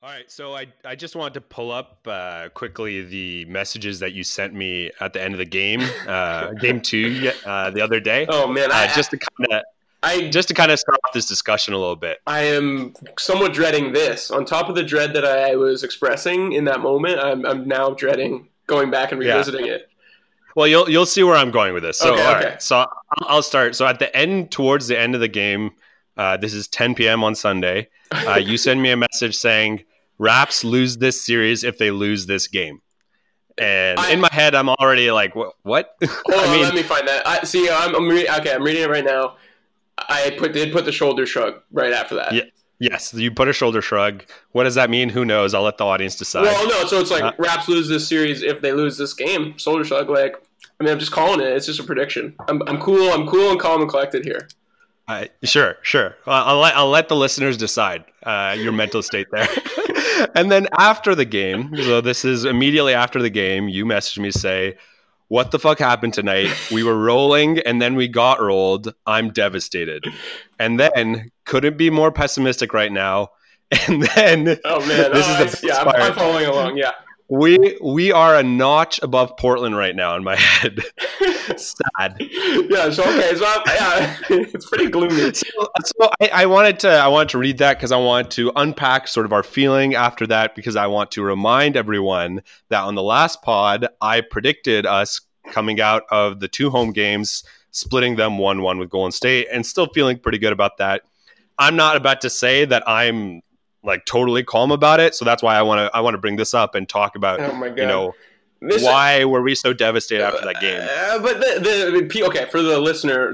All right, so I just wanted to pull up quickly the messages that you sent me at the end of the game, game two, the other day, Oh man, just to kind of I just to kind of start off this discussion a little bit. I am somewhat dreading this. On top of the dread that I was expressing in that moment, I'm now dreading going back and Yeah, revisiting it. well, you'll see where I'm going with this. So, Okay, all okay. right, so I'll start. So at the end, towards the end of the game, this is 10 p.m. on Sunday. You send me a message saying Raps lose this series if they lose this game. And in I my head, I'm already like, what? hold I on, mean, let me find that. I'm reading it right now. I did put the shoulder shrug right after that. yeah, yes, you put a shoulder shrug. What does that mean? Who knows? I'll let the audience decide. Well, no, so it's Uh, like Raps lose this series if they lose this game. Shoulder shrug, like I'm just calling it. It's just a prediction. I'm cool. I'm cool and calm and collected here. sure. I'll let the listeners decide your mental state there. And then after the game, so this is immediately after the game, you message me say, "What the fuck happened tonight? We were rolling and then we got rolled. I'm devastated." And then couldn't be more pessimistic right now. And then Oh man, this is the best I'm part. following along. Yeah. We are a notch above Portland right now in my head. Sad. Yeah. So okay. Yeah, it's pretty gloomy. I wanted to read that because I wanted to unpack sort of our feeling after that, because I want to remind everyone that on the last pod I predicted us coming out of the two home games, splitting them 1-1 with Golden State, and still feeling pretty good about that. I'm not about to say that I'm like totally calm about it, so that's why I want to bring this up and talk about Oh my god. why were we so devastated after that game. But okay, for the listener,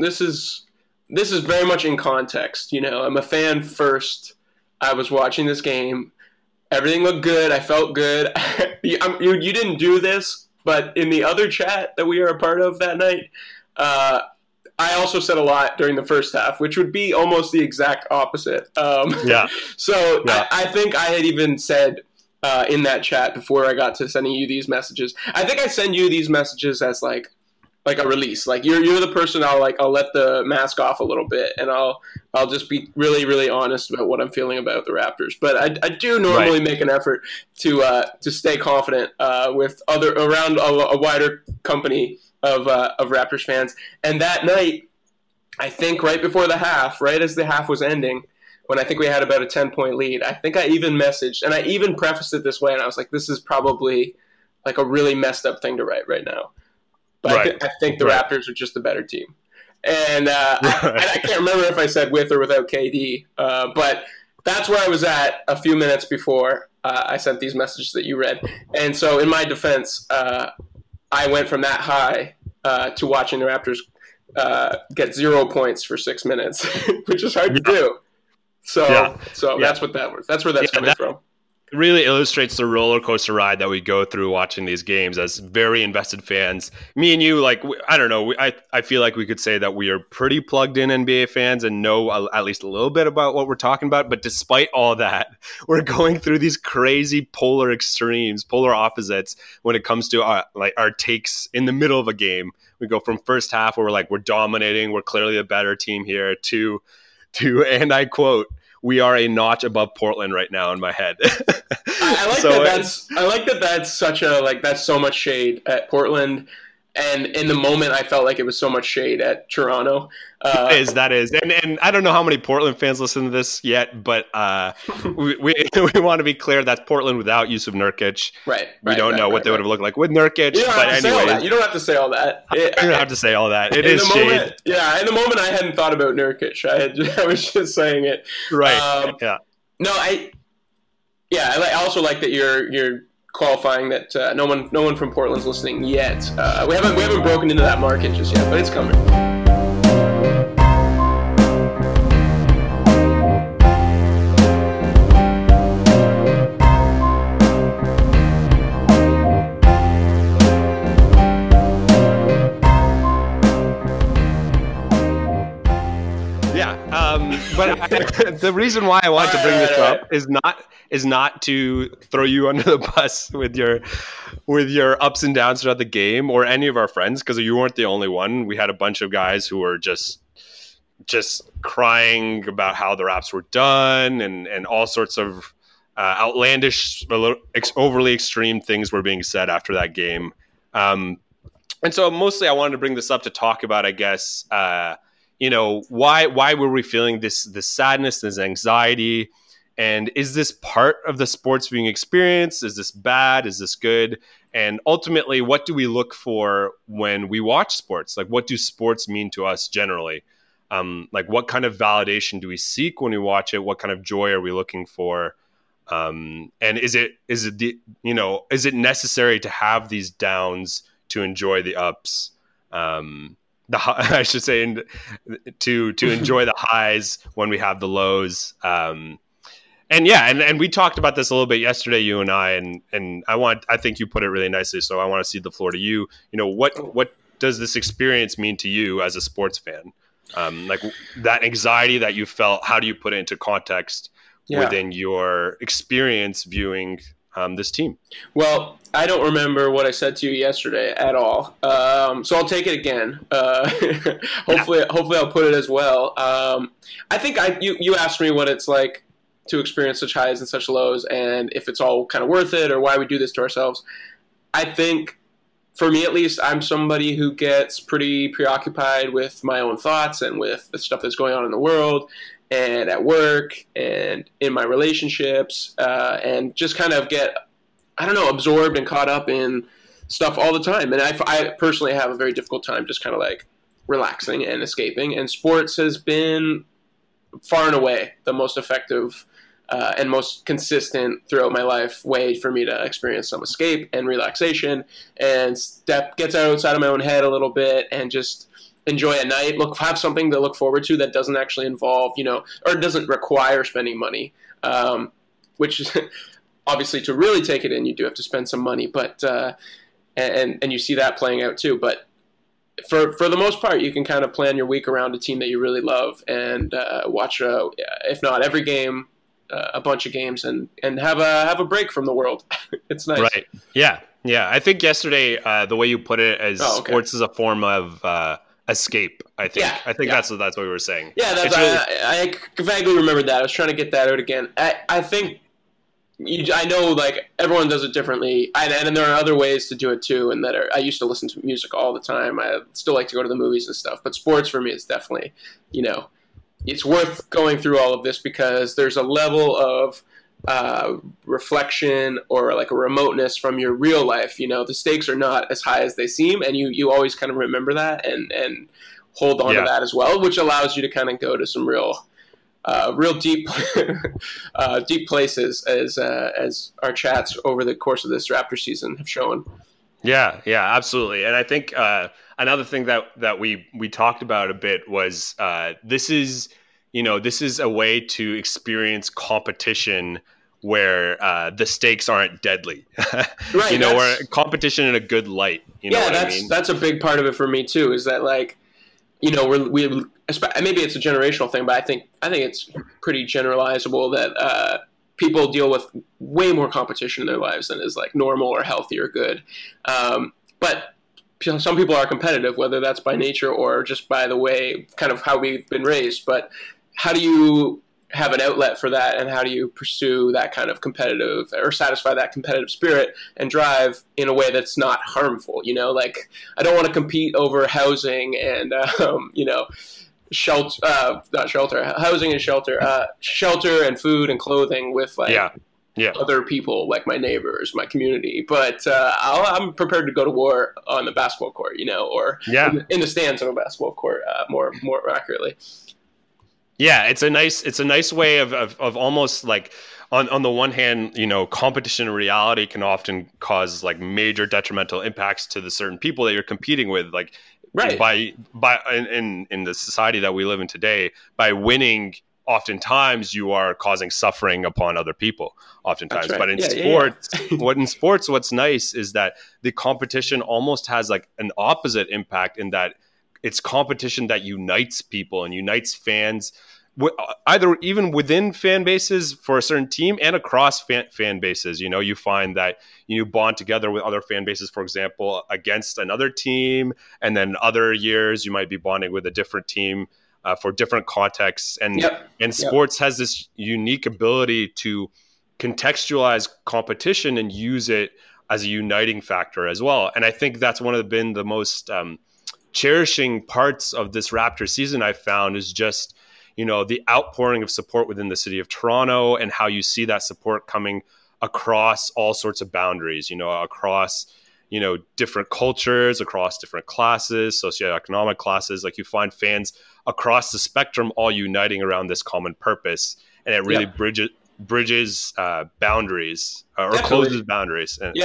this is very much in context. You know, I'm a fan first. I was watching this game. Everything looked good. I felt good. You didn't do this, but in the other chat that we are a part of that night, I also said a lot during the first half, which would be almost the exact opposite. Yeah. So Yeah. I think I had even said in that chat before I got to sending you these messages. I think I send you these messages as like a release. Like you're the person I'll let the mask off a little bit, and I'll just be really really honest about what I'm feeling about the Raptors. But I do normally make an effort to stay confident with around a wider company of Raptors fans. And that night, I think right before the half, right as the half was ending, when I think we had about a 10-point lead, I think I even messaged, and I even prefaced it this way, and I was like, this is probably like a really messed up thing to write right now. But I think the Raptors are just the better team. And I can't remember if I said with or without KD, but that's where I was at a few minutes before I sent these messages that you read. And so in my defense, I went from that high to watching the Raptors get 0 points for 6 minutes, which is hard to do. So that's what that was. That's where that's coming from. It really illustrates the roller coaster ride that we go through watching these games as very invested fans. Me and you, like, I don't know, I feel like we could say that we are pretty plugged in NBA fans and know at least a little bit about what we're talking about. But despite all that, we're going through these crazy polar extremes, polar opposites when it comes to our takes in the middle of a game. We go from first half where we're dominating, we're clearly a better team here, to and I quote, "We are a notch above Portland right now," in my head. I like that's such a that's so much shade at Portland, and in the moment I felt like it was so much shade at Toronto. That is, and I don't know how many Portland fans listen to this yet, but we want to be clear that's Portland without Yusuf Nurkic. Right. We don't know what they would have looked like with Nurkic. But anyway, you don't have to say all that. You don't have to say all that. It is shade. Yeah, in the moment I hadn't thought about Nurkic. I was just saying it. Right. Yeah. No, I also like that you're qualifying that no one from Portland's listening yet. We haven't broken into that market just yet, but it's coming. But the reason why I wanted to bring this up is not to throw you under the bus with your ups and downs throughout the game or any of our friends, because you weren't the only one. We had a bunch of guys who were just crying about how the Raps were done and all sorts of outlandish, overly extreme things were being said after that game. And so mostly I wanted to bring this up to talk about, I guess, why were we feeling this sadness, this anxiety? And is this part of the sports viewing experience? Is this bad? Is this good? And ultimately, what do we look for when we watch sports? Like, what do sports mean to us generally? Like, what kind of validation do we seek when we watch it? What kind of joy are we looking for? And is it necessary to have these downs to enjoy the ups? I should say, to enjoy the highs when we have the lows. And we talked about this a little bit yesterday, you and I think you put it really nicely. So I want to cede the floor to you. What does this experience mean to you as a sports fan? Like that anxiety that you felt, how do you put it into context within your experience viewing this team? Well, I don't remember what I said to you yesterday at all. So I'll take it again. Hopefully I'll put it as well. I think you asked me what it's like to experience such highs and such lows, and if it's all kind of worth it or why we do this to ourselves. I think, for me at least, I'm somebody who gets pretty preoccupied with my own thoughts and with the stuff that's going on in the world and at work and in my relationships, and just kind of get, absorbed and caught up in stuff all the time. And I personally have a very difficult time just kind of like relaxing and escaping. And sports has been far and away the most effective and most consistent throughout my life way for me to experience some escape and relaxation and gets outside of my own head a little bit and just enjoy a night, have something to look forward to that doesn't actually involve, or doesn't require spending money, which is obviously, to really take it in, you do have to spend some money, but and you see that playing out too. But for the most part, you can kind of plan your week around a team that you really love and watch, if not every game, a bunch of games, and have a break from the world. It's nice. Right. Yeah. I think yesterday, the way you put it as sports is a form of escape. I think that's what we were saying. Yeah, I vaguely remembered that. I was trying to get that out again. I think. I know, like, everyone does it differently, and there are other ways to do it too. And I used to listen to music all the time. I still like to go to the movies and stuff, but sports for me is definitely, it's worth going through all of this because there's a level of reflection or like a remoteness from your real life. The stakes are not as high as they seem, and you always kind of remember that and hold on to that as well, which allows you to kind of go to some real deep places as our chats over the course of this Raptor season have shown. Yeah, absolutely. And I think another thing that we talked about a bit was this is a way to experience competition where the stakes aren't deadly. Right. Where competition in a good light. That's a big part of it for me too. Is that like, maybe it's a generational thing, but I think it's pretty generalizable that people deal with way more competition in their lives than is like normal or healthy or good. But some people are competitive, whether that's by nature or just by the way, kind of how we've been raised. But how do you have an outlet for that, and how do you pursue that kind of competitive or satisfy that competitive spirit and drive in a way that's not harmful? Like, I don't want to compete over housing and housing and shelter and food and clothing with other people, like my neighbors, my community. But I'm prepared to go to war on the basketball court, or in the stands of a basketball court, more accurately. Yeah, it's a nice way of almost like on the one hand, competition in reality can often cause like major detrimental impacts to the certain people that you're competing with, like right. by in the society that we live in today. By winning, oftentimes you are causing suffering upon other people. Oftentimes, right. But in sports, what's nice is that the competition almost has like an opposite impact in that it's competition that unites people and unites fans, either even within fan bases for a certain team and across fan bases. You find that you bond together with other fan bases, for example, against another team, and then other years you might be bonding with a different team for different contexts. And sports has this unique ability to contextualize competition and use it as a uniting factor as well. And I think that's been the most cherishing parts of this Raptors season I've found is just, the outpouring of support within the city of Toronto and how you see that support coming across all sorts of boundaries, across, different cultures, across different classes, socioeconomic classes. Like you find fans across the spectrum all uniting around this common purpose. And it really bridges boundaries or Definitely. closes boundaries. I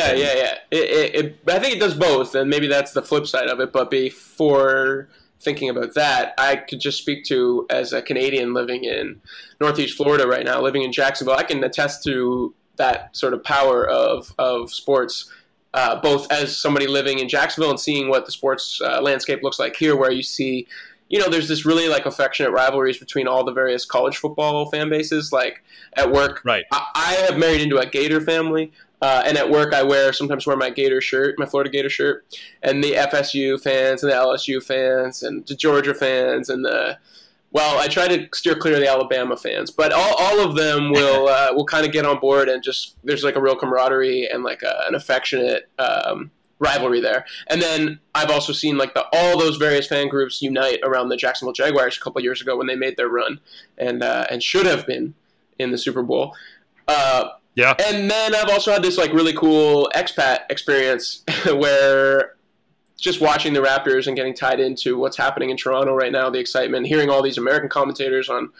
think it does both, and maybe that's the flip side of it. But before thinking about that, I could just speak to, as a Canadian living in Northeast Florida right now, living in Jacksonville, I can attest to that sort of power of sports, both as somebody living in Jacksonville and seeing what the sports landscape looks like here, where you see, there's this really like affectionate rivalries between all the various college football fan bases. Like at work, right. I have married into a Gator family. And at work, I sometimes wear my Gator shirt, my Florida Gator shirt, and the FSU fans and the LSU fans and the Georgia fans and I try to steer clear of the Alabama fans, but all of them will kind of get on board, and just there's like a real camaraderie and like an affectionate rivalry there. And then I've also seen like all those various fan groups unite around the Jacksonville Jaguars a couple of years ago when they made their run and should have been in the Super Bowl. Yeah. And then I've also had this like really cool expat experience where just watching the Raptors and getting tied into what's happening in Toronto right now, the excitement, hearing all these American commentators on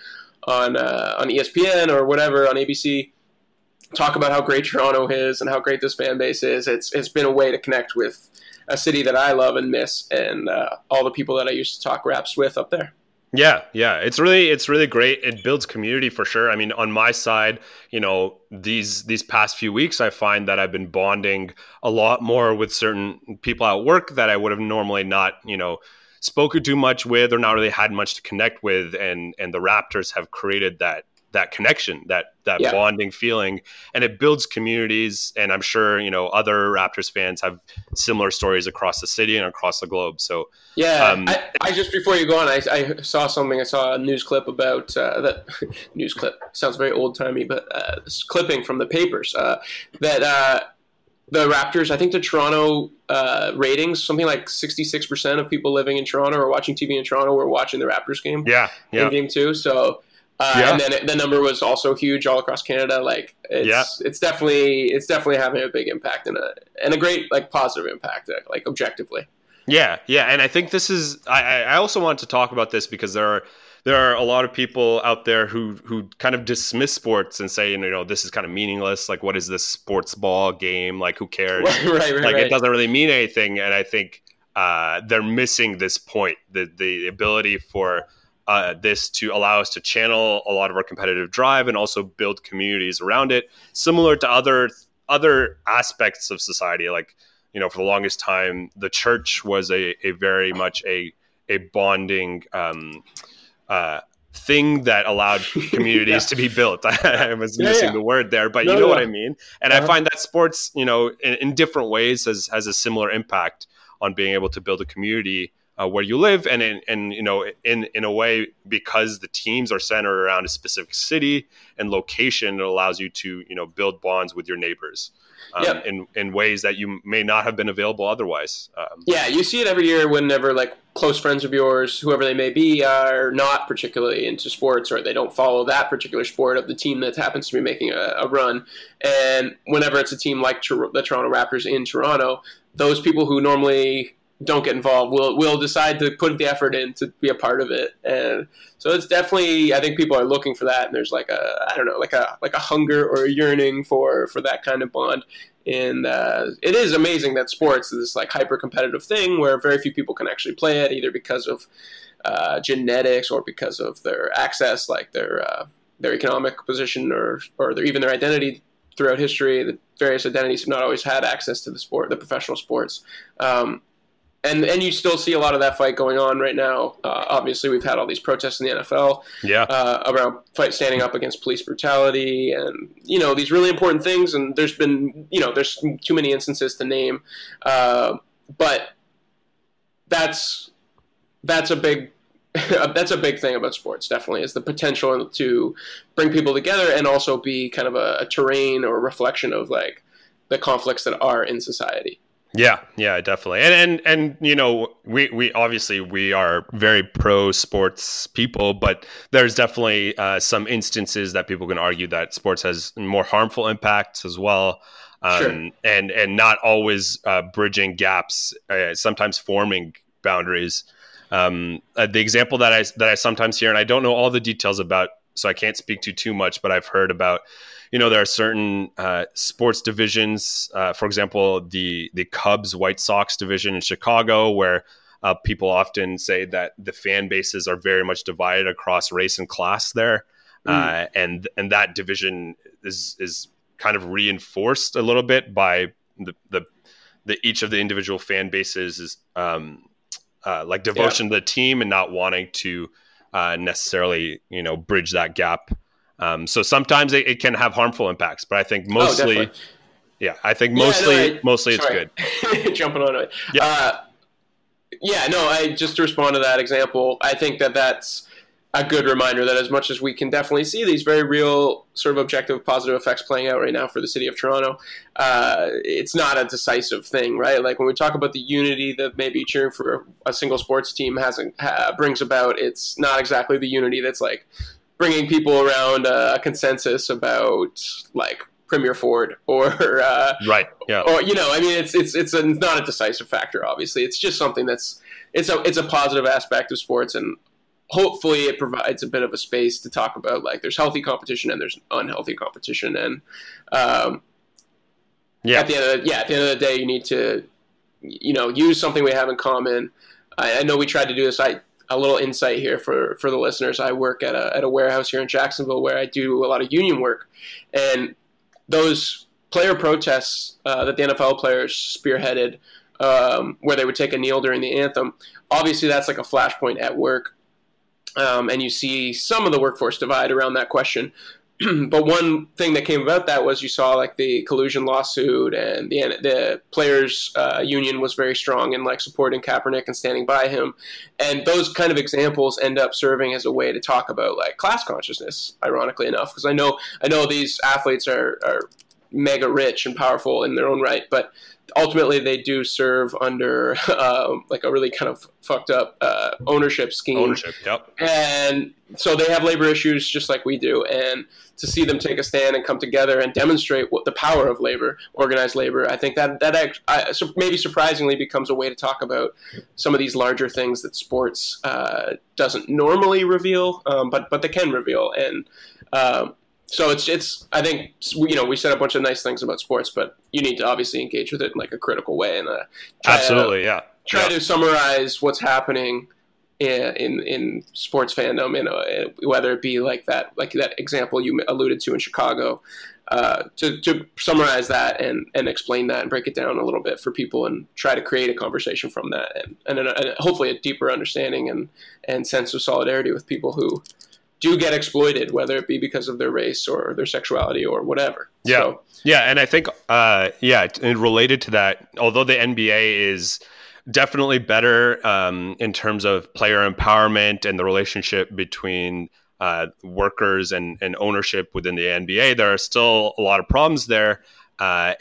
ESPN or whatever on ABC talk about how great Toronto is and how great this fan base is. It's been a way to connect with a city that I love and miss, and all the people that I used to talk Raps with up there. Yeah. It's really great. It builds community for sure. I mean, on my side, these past few weeks, I find that I've been bonding a lot more with certain people at work that I would have normally not, spoken too much with or not really had much to connect with. And the Raptors have created that connection, that bonding feeling, and it builds communities. And I'm sure, other Raptors fans have similar stories across the city and across the globe. So I just, before you go on, I saw something. I saw a news clip about that news clip sounds very old timey, but this clipping from the papers that the Raptors, I think the Toronto ratings, something like 66% of people living in Toronto or watching TV in Toronto were watching the Raptors game. In game 2. So. And then the number was also huge all across Canada. Like it's definitely having a big impact and a great like positive impact, like objectively. Yeah, and I think this is. I also want to talk about this because there are a lot of people out there who kind of dismiss sports and say, this is kind of meaningless. Like, what is this sports ball game? Like, who cares? Right. It doesn't really mean anything. And I think they're missing this point, the ability for this to allow us to channel a lot of our competitive drive and also build communities around it, similar to other aspects of society. Like, for the longest time, the church was a very much a bonding thing that allowed communities to be built. I was missing the word there, but you know what I mean. And I find that sports, in different ways has a similar impact on being able to build a community where you live, and in a way, because the teams are centered around a specific city and location, it allows you to build bonds with your neighbors in ways that you may not have been available otherwise. You see it every year whenever like close friends of yours, whoever they may be, are not particularly into sports, or they don't follow that particular sport of the team that happens to be making a run. And whenever it's a team like the Toronto Raptors in Toronto, those people who normally don't get involved will decide to put the effort in to be a part of it. And so it's definitely, I think people are looking for that, and there's like a hunger or a yearning for that kind of bond. And it is amazing that sports is this like hyper competitive thing where very few people can actually play it, either because of genetics or because of their access, like their economic position or even their identity throughout history. The various identities have not always had access to the professional sports. And you still see a lot of that fight going on right now. Obviously, we've had all these protests in the NFL around standing up against police brutality and, these really important things. And there's been, there's too many instances to name. But that's a big that's a big thing about sports, definitely, is the potential to bring people together and also be kind of a terrain or a reflection of like the conflicts that are in society. Yeah, yeah, definitely. And you know, we obviously we are very pro sports people, but there's definitely some instances that people can argue that sports has more harmful impacts as well. Sure. And not always bridging gaps, sometimes forming boundaries. The example that I sometimes hear, and I don't know all the details about, so I can't speak to too much, but I've heard about, you know, there are certain sports divisions, for example, the Cubs White Sox division in Chicago, where people often say that the fan bases are very much divided across race and class there, and that division is kind of reinforced a little bit by the each of the individual fan bases is like devotion to the team and not wanting to necessarily, you know, bridge that gap. So sometimes it can have harmful impacts, but I think mostly, mostly it's good. Jumping on it. Yeah. I just to respond to that example, I think that's a good reminder that as much as we can definitely see these very real sort of objective positive effects playing out right now for the city of Toronto, it's not a decisive thing, right? Like when we talk about the unity that maybe cheering for a single sports team brings about, it's not exactly the unity that's like bringing people around a consensus about like Premier Ford or right, yeah, or you know, I mean, it's not a decisive factor. Obviously, it's just something that's it's a positive aspect of sports, and hopefully it provides a bit of a space to talk about like there's healthy competition and there's unhealthy competition, and at the end of the day, you need to, you know, use something we have in common. I know we tried to do this. A little insight here for the listeners. I work at a warehouse here in Jacksonville where I do a lot of union work, and those player protests that the NFL players spearheaded, where they would take a kneel during the anthem, obviously that's like a flashpoint at work, and you see some of the workforce divide around that question. But one thing that came about that was you saw like the collusion lawsuit, and the players union was very strong in like supporting Kaepernick and standing by him, and those kind of examples end up serving as a way to talk about like class consciousness. Ironically enough, because I know these athletes are mega rich and powerful in their own right, but ultimately they do serve under like a really kind of fucked up ownership scheme. Yep. And so they have labor issues just like we do, and to see them take a stand and come together and demonstrate what the power of labor, organized labor, I think that maybe surprisingly becomes a way to talk about some of these larger things that sports doesn't normally reveal, but they can reveal. And so it's I think, you know, we said a bunch of nice things about sports, but you need to obviously engage with it in like a critical way and try to summarize what's happening in sports fandom, you know, whether it be like that example you alluded to in Chicago, to summarize that and explain that and break it down a little bit for people and try to create a conversation from that and hopefully a deeper understanding and sense of solidarity with people who do get exploited, whether it be because of their race or their sexuality or whatever. Yeah. So, yeah. And I think, and related to that, although the NBA is definitely better in terms of player empowerment and the relationship between workers and ownership within the NBA, there are still a lot of problems there. But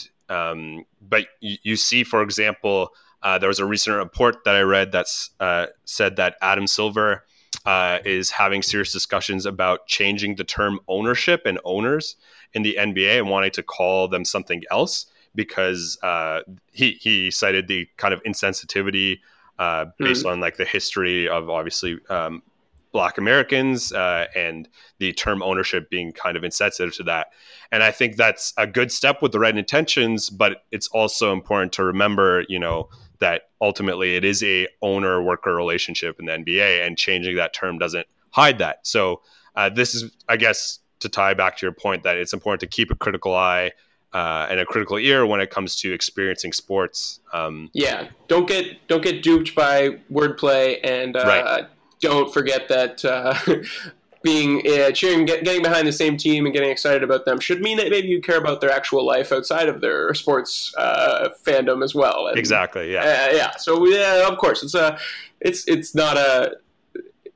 you see, for example, there was a recent report that I read that's said that Adam Silver is having serious discussions about changing the term ownership and owners in the NBA and wanting to call them something else, because he cited the kind of insensitivity based on like the history of obviously Black Americans and the term ownership being kind of insensitive to that. And I think that's a good step with the right intentions, but it's also important to remember, you know, that ultimately it is a owner-worker relationship in the NBA, and changing that term doesn't hide that. So this is, I guess, to tie back to your point, that it's important to keep a critical eye and a critical ear when it comes to experiencing sports. Don't get duped by wordplay, and don't forget that cheering, getting behind the same team and getting excited about them should mean that maybe you care about their actual life outside of their sports fandom as well. And, exactly. Yeah. So of course it's not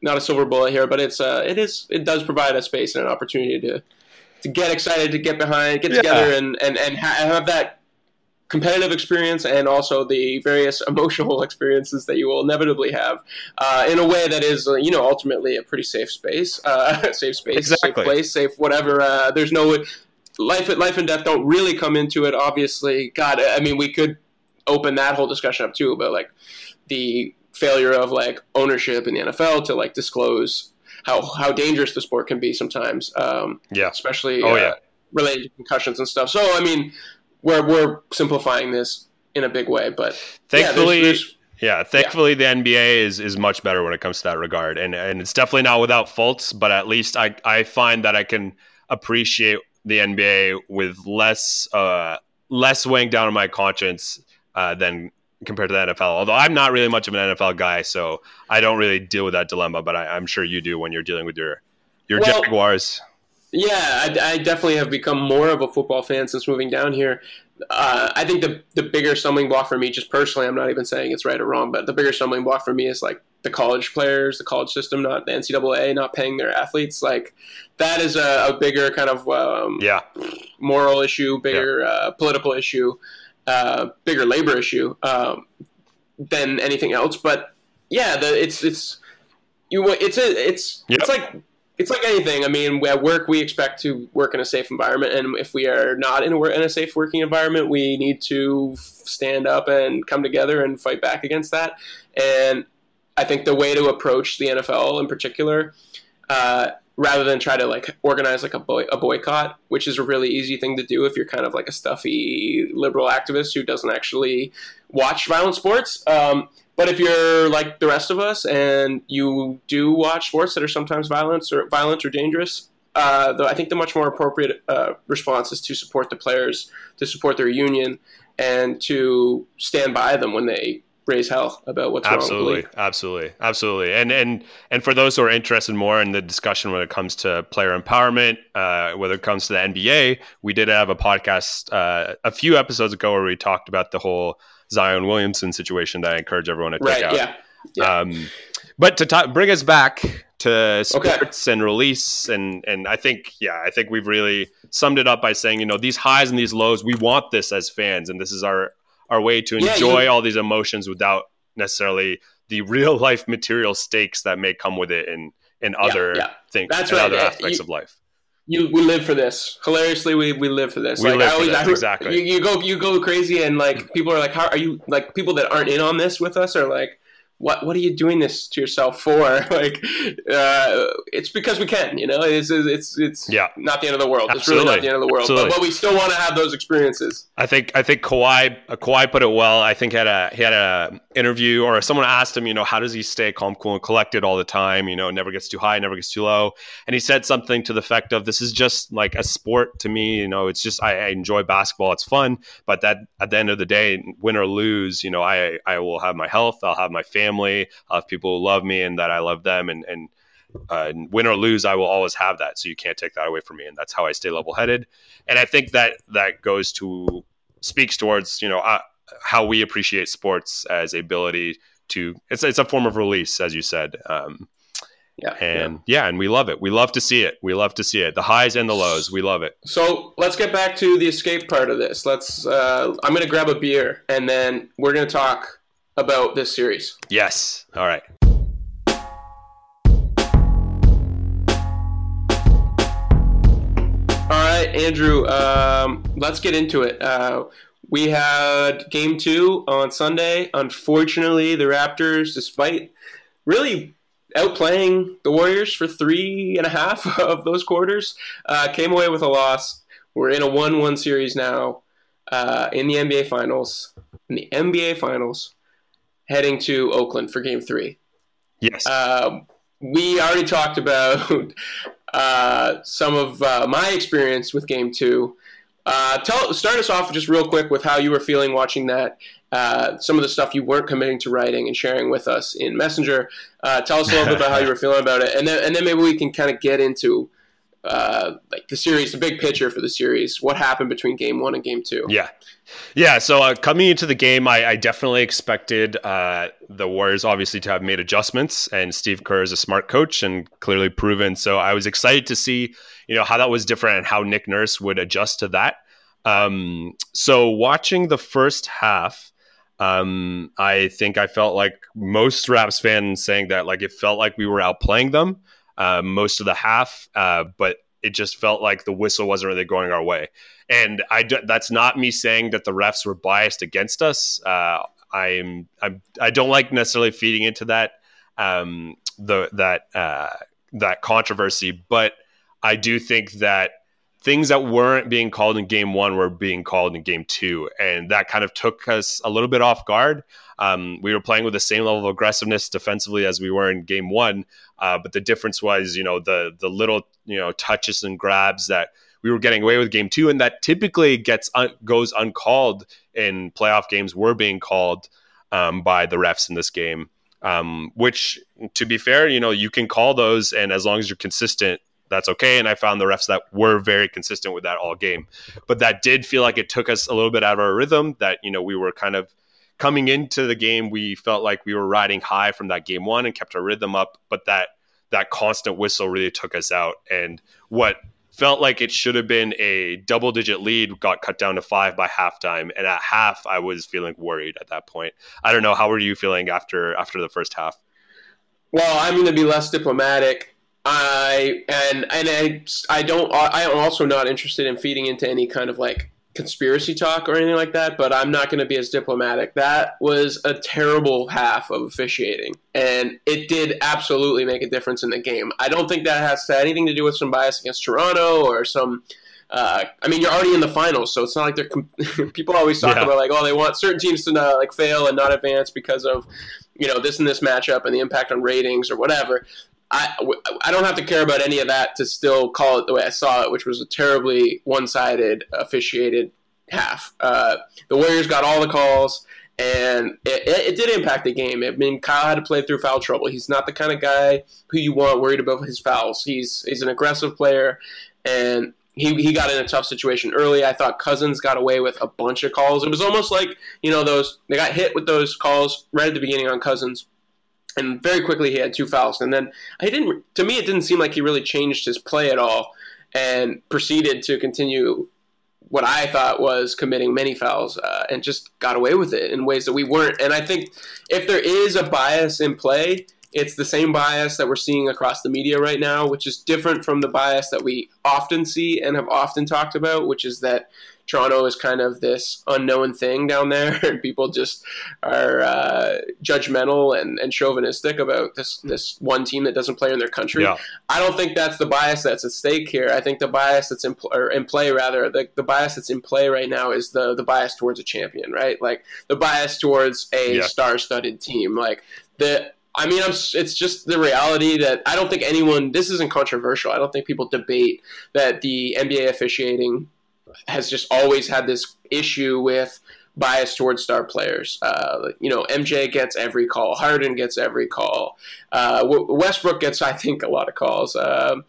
not a silver bullet here, but it does provide a space and an opportunity to get excited, to get behind, get together, and have that competitive experience and also the various emotional experiences that you will inevitably have in a way that is, ultimately a pretty safe space, Exactly. safe place, safe whatever. There's no life and death don't really come into it. Obviously, God, I mean, we could open that whole discussion up too about like the failure of like ownership in the NFL to like disclose how dangerous the sport can be sometimes. Especially related to concussions and stuff. So I mean, we're simplifying this in a big way, but thankfully, thankfully the NBA is much better when it comes to that regard, and it's definitely not without faults, but at least I find that I can appreciate the NBA with less weighing down on my conscience than compared to the NFL. Although I'm not really much of an NFL guy, so I don't really deal with that dilemma, but I'm sure you do when you're dealing with your Jaguars. Yeah, I definitely have become more of a football fan since moving down here. I think the bigger stumbling block for me, just personally, I'm not even saying it's right or wrong, but the bigger stumbling block for me is like the college players, the college system, not the NCAA, not paying their athletes. Like that is a bigger kind of moral issue, bigger political issue, bigger labor issue than anything else. But yeah, it's like anything. I mean, at work, we expect to work in a safe environment. And if we are not in a safe working environment, we need to stand up and come together and fight back against that. And I think the way to approach the NFL in particular, rather than try to like organize like a boycott, which is a really easy thing to do if you're kind of like a stuffy liberal activist who doesn't actually watch violent sports. But if you're like the rest of us and you do watch sports that are sometimes violent or dangerous, I think the much more appropriate response is to support the players, to support their union, and to stand by them when they raise hell about what's wrong with the league. Absolutely. And for those who are interested more in the discussion when it comes to player empowerment, whether it comes to the NBA, we did have a podcast a few episodes ago where we talked about the whole Zion Williamson situation that I encourage everyone to check out. Yeah. But to bring us back to sports and release, and I think we've really summed it up by saying, these highs and these lows, we want this as fans, and this is our way to enjoy all these emotions without necessarily the real life material stakes that may come with it in other things, other aspects of life. We live for this. Hilariously, we live for this. Exactly. You go crazy, and like people are like, "How are you?" Like people that aren't in on this with us are like, "What are you doing this to yourself for?" Like, it's because we can. It's not the end of the world. Absolutely. It's really not the end of the world. But we still want to have those experiences. I think Kawhi put it well. I think he had a interview, or someone asked him, how does he stay calm, cool, and collected all the time? Never gets too high, never gets too low. And he said something to the effect of, "This is just like a sport to me. It's just I enjoy basketball. It's fun, but that at the end of the day, win or lose, I will have my health. I'll have my family. I'll have people who love me and that I love them. And win or lose, I will always have that. So you can't take that away from me. And that's how I stay level-headed." And I think that speaks towards how we appreciate sports as ability to. It's a form of release, as you said. And we love it. We love to see it. The highs and the lows. We love it. So let's get back to the escape part of this. I'm going to grab a beer, and then we're going to talk about this series. Yes. All right. All right, Andrew, let's get into it. We had game 2 on Sunday. Unfortunately, the Raptors, despite really outplaying the Warriors for 3.5 of those quarters, came away with a loss. We're in a 1-1 series now in the NBA Finals, heading to Oakland for game 3. Yes. We already talked about some of my experience with game 2. Start us off just real quick with how you were feeling watching that. Some of the stuff you weren't committing to writing and sharing with us in Messenger. Tell us a little bit about how you were feeling about it, and then maybe we can kind of get into like the series, the big picture for the series. What happened between game 1 and game 2? Yeah. So coming into the game, I definitely expected the Warriors obviously to have made adjustments, and Steve Kerr is a smart coach and clearly proven. So I was excited to see, how that was different and how Nick Nurse would adjust to that. So watching the first half, I think I felt like most Raps fans saying that like it felt like we were outplaying them most of the half, but it just felt like the whistle wasn't really going our way. And that's not me saying that the refs were biased against us. I don't like necessarily feeding into that that controversy, but I do think that things that weren't being called in game 1 were being called in game 2, and that kind of took us a little bit off guard. We were playing with the same level of aggressiveness defensively as we were in game 1, but the difference was, the little, touches and grabs that we were getting away with game 2, and that typically goes uncalled in playoff games, were being called by the refs in this game. Which, to be fair, you can call those, and as long as you're consistent, that's okay. And I found the refs that were very consistent with that all game. But that did feel like it took us a little bit out of our rhythm, that, we were kind of coming into the game. We felt like we were riding high from that game 1 and kept our rhythm up. But that constant whistle really took us out. And what felt like it should have been a double-digit lead got cut down to 5 by halftime. And at half, I was feeling worried at that point. I don't know. How were you feeling after the first half? Well, I'm going to be less diplomatic. I'm also not interested in feeding into any kind of like conspiracy talk or anything like that, but I'm not going to be as diplomatic. That was a terrible half of officiating, and it did absolutely make a difference in the game. I don't think that has anything to do with some bias against Toronto or some. You're already in the finals, so it's not like they're. People always talk about like, oh, they want certain teams to not, like, fail and not advance because of, this and this matchup and the impact on ratings or whatever. I don't have to care about any of that to still call it the way I saw it, which was a terribly one-sided officiated half. The Warriors got all the calls, and it did impact the game. I mean, Kyle had to play through foul trouble. He's not the kind of guy who you want worried about his fouls. He's an aggressive player, and he got in a tough situation early. I thought Cousins got away with a bunch of calls. It was almost like, they got hit with those calls right at the beginning on Cousins. And very quickly he had 2 fouls. And then to me, it didn't seem like he really changed his play at all and proceeded to continue what I thought was committing many fouls and just got away with it in ways that we weren't. And I think if there is a bias in play, it's the same bias that we're seeing across the media right now, which is different from the bias that we often see and have often talked about, which is that Toronto is kind of this unknown thing down there, and people just are judgmental and chauvinistic about this one team that doesn't play in their country. Yeah. I don't think that's the bias that's at stake here. I think the bias that's in play right now is the bias towards a champion, right? Like the bias towards a star-studded team. Like it's just the reality that I don't think this isn't controversial. I don't think people debate that the NBA officiating has just always had this issue with bias towards star players. MJ gets every call. Harden gets every call. Westbrook gets, I think, a lot of calls. LeBron,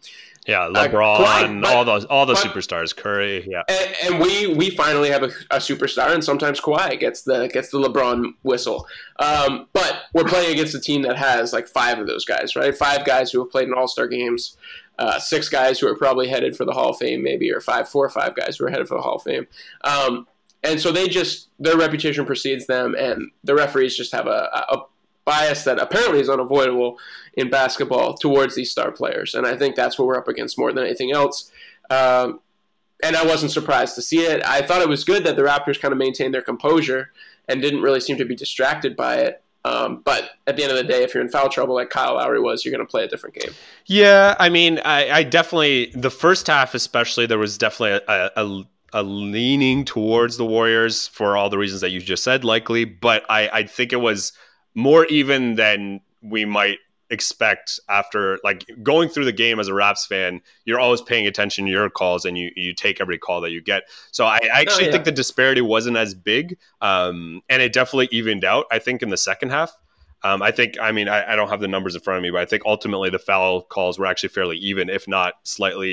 all the superstars, Curry, and we finally have a superstar, and sometimes Kawhi gets the LeBron whistle. But we're playing against a team that has like 5 of those guys, right? 5 guys who have played in All-Star games. 6 guys who are probably headed for the Hall of Fame, maybe, or 4 or 5 guys who are headed for the Hall of Fame. And so their reputation precedes them, and the referees just have a bias that apparently is unavoidable in basketball towards these star players. And I think that's what we're up against more than anything else. And I wasn't surprised to see it. I thought it was good that the Raptors kind of maintained their composure and didn't really seem to be distracted by it. But at the end of the day, if you're in foul trouble like Kyle Lowry was, you're going to play a different game. Yeah, I mean, I definitely, the first half especially, there was definitely a leaning towards the Warriors for all the reasons that you just said, likely. But I think it was more even than we might expect after, like, going through the game as a Raps fan. You're always paying attention to your calls, and you take every call that you get. So I actually think the disparity wasn't as big, and it definitely evened out, I think, in the second half. I don't have the numbers in front of me, but I think ultimately the foul calls were actually fairly even, if not slightly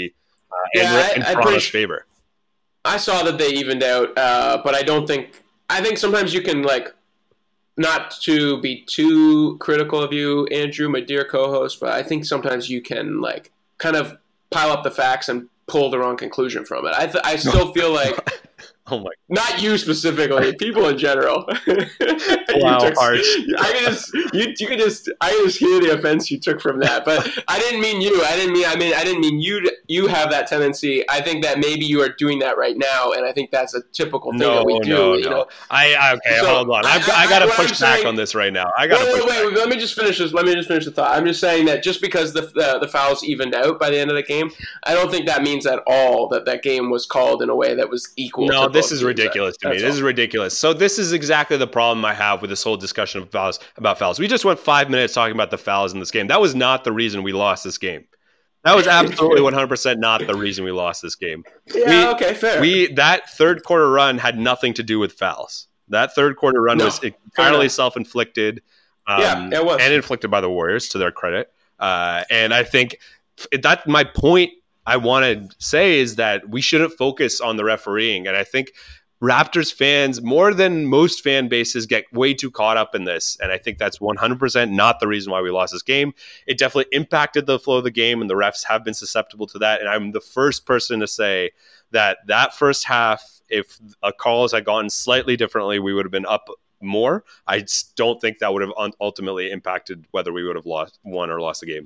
in Toronto's favor. I saw that they evened out, but I don't think. I think sometimes you can like, not to be too critical of you, Andrew, my dear co-host, but I think sometimes you can like kind of pile up the facts and pull the wrong conclusion from it. I still feel like. Oh my! Not you specifically, people in general. Wow, harsh. I can just hear the offense you took from that. But I didn't mean you. I didn't mean you. You have that tendency. I think that maybe you are doing that right now, and I think that's a typical thing that we do. No. You know? Okay, so hold on. I got to push back on this right now. Wait. Let me just finish this. Let me just finish the thought. I'm just saying that just because the fouls evened out by the end of the game, I don't think that means at all that game was called in a way that was equal. No, this is ridiculous to me. This is ridiculous. So this is exactly the problem I have with this whole discussion of about fouls. We just went 5 minutes talking about the fouls in this game. That was not the reason we lost this game. That was absolutely 100% not the reason we lost this game. Yeah, okay, fair. That third quarter run had nothing to do with fouls. That third quarter run was entirely self-inflicted. It was. And inflicted by the Warriors, to their credit. And I think that's my point. I want to say is that we shouldn't focus on the refereeing. And I think Raptors fans, more than most fan bases, get way too caught up in this. And I think that's 100% not the reason why we lost this game. It definitely impacted the flow of the game, and the refs have been susceptible to that. And I'm the first person to say that first half, if a calls had gone slightly differently, we would have been up more. I just don't think that would have ultimately impacted whether we would have won or lost the game.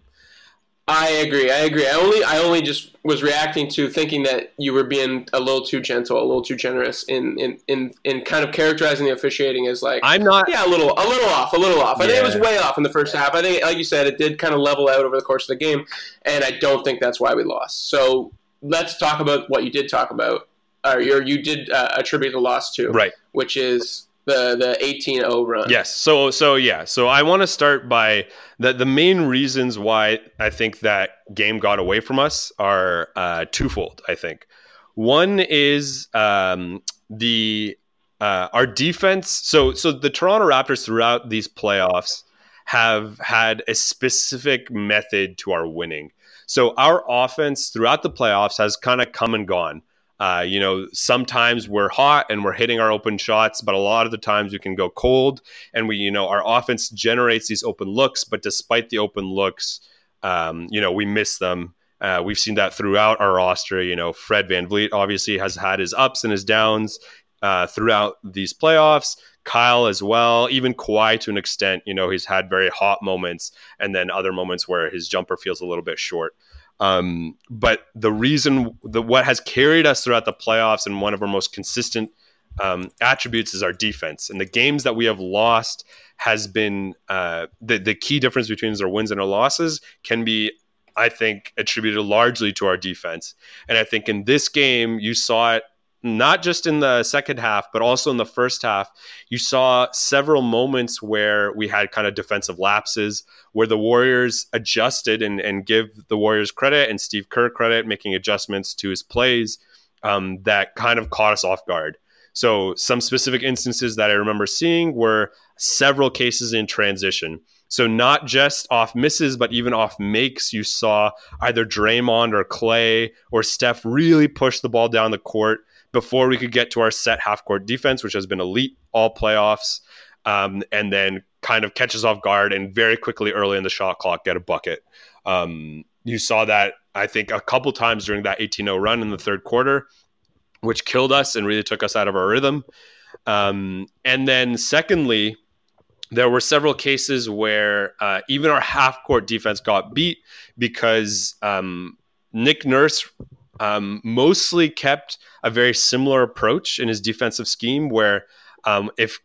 I agree. I only just was reacting to thinking that you were being a little too gentle, a little too generous in kind of characterizing the officiating as like, I'm not. Yeah, a little off. Yeah. I think it was way off in the first half. I think, like you said, it did kind of level out over the course of the game, and I don't think that's why we lost. So let's talk about what you did talk about, or you did attribute the loss to, right? Which is the 18-0 run. Yes. So I want to start by the main reasons why I think that game got away from us are twofold, I think. One is our defense. So the Toronto Raptors throughout these playoffs have had a specific method to our winning. So our offense throughout the playoffs has kind of come and gone. Sometimes we're hot and we're hitting our open shots, but a lot of the times we can go cold, and our offense generates these open looks, but despite the open looks, we miss them. We've seen that throughout our roster. Fred VanVleet obviously has had his ups and his downs throughout these playoffs. Kyle as well, even Kawhi to an extent, he's had very hot moments and then other moments where his jumper feels a little bit short. But the reason what has carried us throughout the playoffs and one of our most consistent attributes is our defense. And the games that we have lost has been the key difference between our wins and our losses can be, I think, attributed largely to our defense. And I think in this game, you saw it not just in the second half, but also in the first half. You saw several moments where we had kind of defensive lapses, where the Warriors adjusted, and give the Warriors credit and Steve Kerr credit, making adjustments to his plays that kind of caught us off guard. So some specific instances that I remember seeing were several cases in transition. So not just off misses, but even off makes, you saw either Draymond or Clay or Steph really push the ball down the court before we could get to our set half-court defense, which has been elite all playoffs, and then kind of catches off guard and very quickly early in the shot clock get a bucket. You saw that, I think, a couple times during that 18-0 run in the third quarter, which killed us and really took us out of our rhythm. And then secondly, there were several cases where even our half-court defense got beat because Nick Nurse mostly kept a very similar approach in his defensive scheme, where if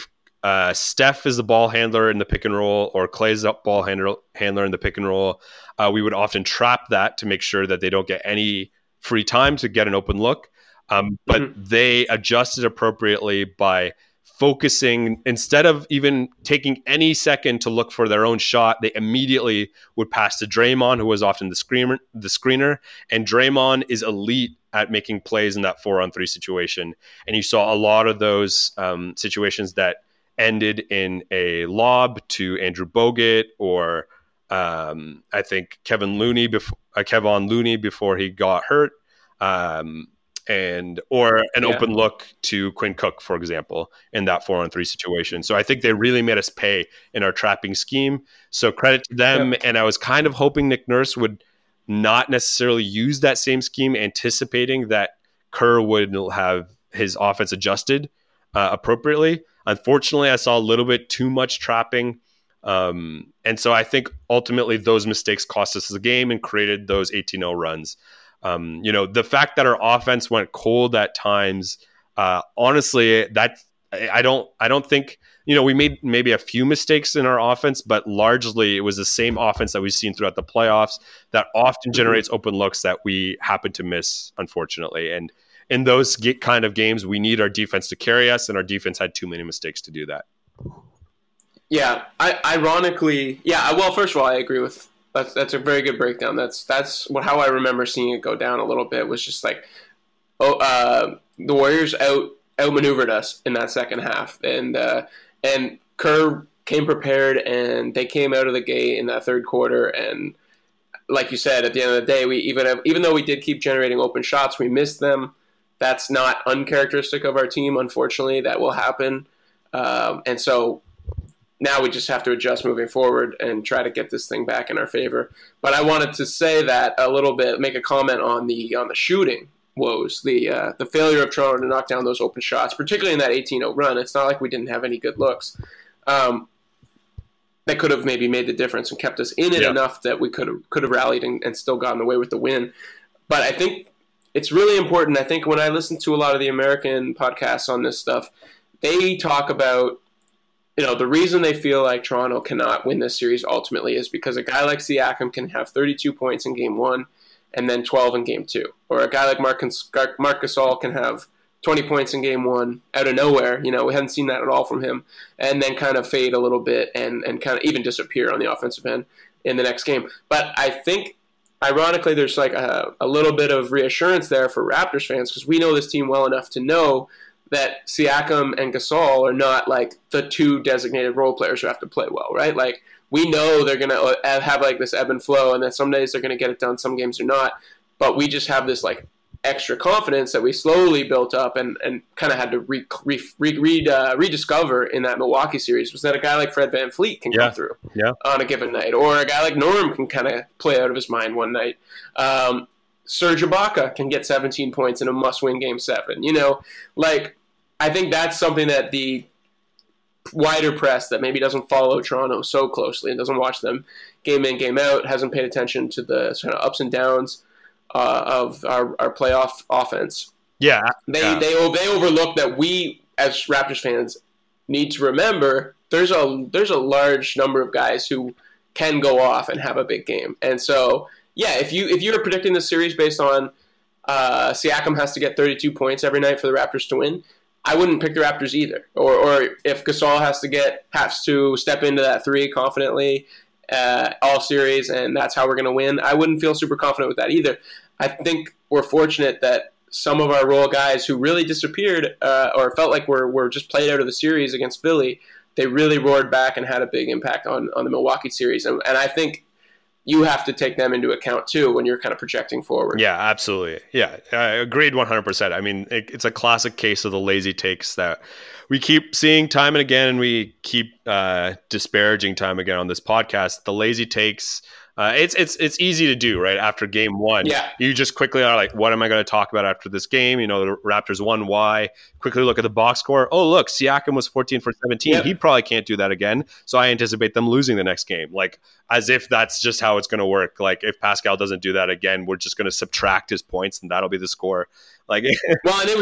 Steph is the ball handler in the pick and roll or Clay's the ball handler in the pick and roll, we would often trap that to make sure that they don't get any free time to get an open look. But they adjusted appropriately by focusing, instead of even taking any second to look for their own shot, they immediately would pass to Draymond, who was often the screener. And Draymond is elite at making plays in that 4-on-3 situation. And you saw a lot of those situations that ended in a lob to Andrew Bogut or I think Kevon Looney before he got hurt. or an open look to Quinn Cook, for example, in that 4-on-3 situation. So I think they really made us pay in our trapping scheme. So credit to them. And I was kind of hoping Nick Nurse would not necessarily use that same scheme, anticipating that Kerr would have his offense adjusted appropriately. Unfortunately, I saw a little bit too much trapping. And so I think ultimately those mistakes cost us the game and created those 18-0 runs. The fact that our offense went cold at times, honestly, that I don't think, we made maybe a few mistakes in our offense, but largely it was the same offense that we've seen throughout the playoffs that often generates open looks that we happen to miss, unfortunately. And in those kind of games, we need our defense to carry us, and our defense had too many mistakes to do that. Yeah, ironically, well, first of all, I agree with that's a very good breakdown. That's how I remember seeing it go down a little bit, was just like, the Warriors outmaneuvered us in that second half, and Kerr came prepared, and they came out of the gate in that third quarter, and like you said, at the end of the day, we even though we did keep generating open shots, we missed them. That's not uncharacteristic of our team, unfortunately. That will happen, and so now we just have to adjust moving forward and try to get this thing back in our favor. But I wanted to say that a little bit, make a comment on the shooting woes, the failure of Toronto to knock down those open shots, particularly in that 18-0 run. It's not like we didn't have any good looks. That could have maybe made the difference and kept us in it enough that we could have rallied and still gotten away with the win. But I think it's really important. I think when I listen to a lot of the American podcasts on this stuff, they talk about, the reason they feel like Toronto cannot win this series ultimately is because a guy like Siakam can have 32 points in game 1 and then 12 in game 2. Or a guy like Marc Gasol can have 20 points in game 1 out of nowhere. We haven't seen that at all from him. And then kind of fade a little bit and kind of even disappear on the offensive end in the next game. But I think, ironically, there's like a little bit of reassurance there for Raptors fans, because we know this team well enough to know that Siakam and Gasol are not like the two designated role players who have to play well, right? Like, we know they're going to have like this ebb and flow, and that some days they're going to get it done, some games they're not. But we just have this like extra confidence that we slowly built up and kind of had to rediscover in that Milwaukee series, was that a guy like Fred VanVleet can come through on a given night, or a guy like Norm can kind of play out of his mind one night. Serge Ibaka can get 17 points in a must-win Game 7. I think that's something that the wider press that maybe doesn't follow Toronto so closely and doesn't watch them game in, game out, hasn't paid attention to the sort of ups and downs of our playoff offense. They overlook that we, as Raptors fans, need to remember there's a large number of guys who can go off and have a big game. And so, if you were predicting the series based on Siakam has to get 32 points every night for the Raptors to win, I wouldn't pick the Raptors either. Or if Gasol has to step into that three confidently all series, and that's how we're going to win, I wouldn't feel super confident with that either. I think we're fortunate that some of our role guys who really disappeared or felt like we're just played out of the series against Philly, they really roared back and had a big impact on the Milwaukee series. And I think you have to take them into account too when you're kind of projecting forward. Yeah, absolutely. Yeah, I agreed 100%. I mean, it's a classic case of the lazy takes that we keep seeing time and again, and we keep disparaging time again on this podcast. The lazy takes. It's easy to do, right? After game 1, you just quickly are like, what am I going to talk about after this game? The Raptors won. Why? Quickly look at the box score. Oh, look, Siakam was 14 for 17. Yep. He probably can't do that again. So I anticipate them losing the next game. Like, as if that's just how it's going to work. Like, if Pascal doesn't do that again, we're just going to subtract his points, and that'll be the score. Like, well, and it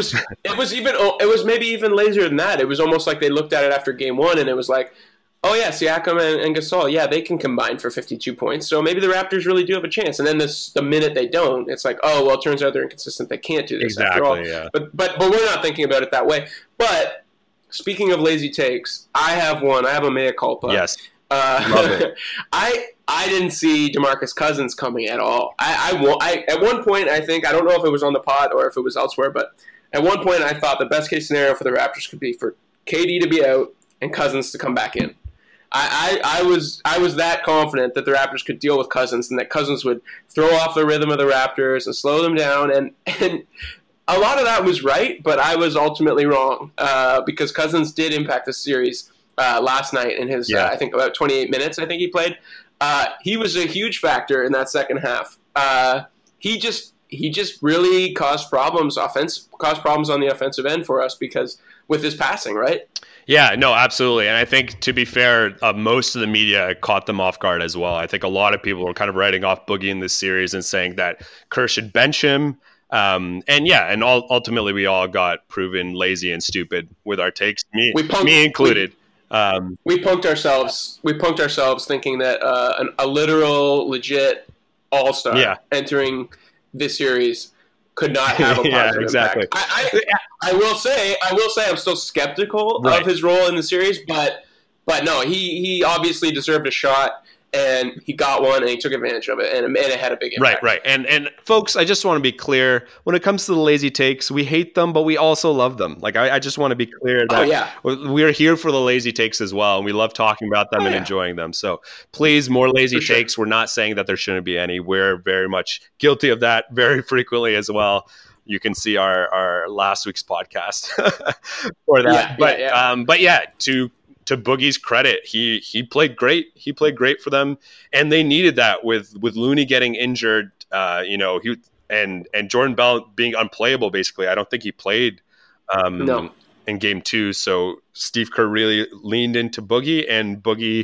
was maybe even lazier than that. It was almost like they looked at it after game 1, and it was like, oh, yeah, Siakam and Gasol, they can combine for 52 points. So maybe the Raptors really do have a chance. And then the minute they don't, it's like, oh, well, it turns out they're inconsistent. They can't do this after all. Yeah. But we're not thinking about it that way. But speaking of lazy takes, I have one. I have a mea culpa. Yes. Love it. I didn't see DeMarcus Cousins coming at all. I at one point, I think, I don't know if it was on the pod or if it was elsewhere, but at one point I thought the best case scenario for the Raptors could be for KD to be out and Cousins to come back in. I was that confident that the Raptors could deal with Cousins and that Cousins would throw off the rhythm of the Raptors and slow them down. And a lot of that was right, but I was ultimately wrong because Cousins did impact the series last night in his, I think, about 28 minutes, I think he played. He was a huge factor in that second half. He just really caused problems on the offensive end for us because with his passing, right? Yeah, no, absolutely. And I think, to be fair, most of the media caught them off guard as well. I think a lot of people were kind of writing off Boogie in this series and saying that Kerr should bench him. Ultimately we all got proven lazy and stupid with our takes, me included. We punked ourselves. We punked ourselves thinking that a literal, legit all-star entering this series could not have a positive exactly. impact. I will say I'm still skeptical of his role in the series, but no, he obviously deserved a shot, and he got one, and he took advantage of it, and it had a big impact. Right. And folks, I just want to be clear, when it comes to the lazy takes, we hate them, but we also love them. Like, I just want to be clear that we're here for the lazy takes as well, and we love talking about them and enjoying them. So please, more lazy takes. We're not saying that there shouldn't be any. We're very much guilty of that very frequently as well. You can see our last week's podcast for that. To Boogie's credit, he played great. He played great for them, and they needed that with Looney getting injured. And Jordan Bell being unplayable. Basically, I don't think he played in Game 2. So Steve Kerr really leaned into Boogie, and Boogie,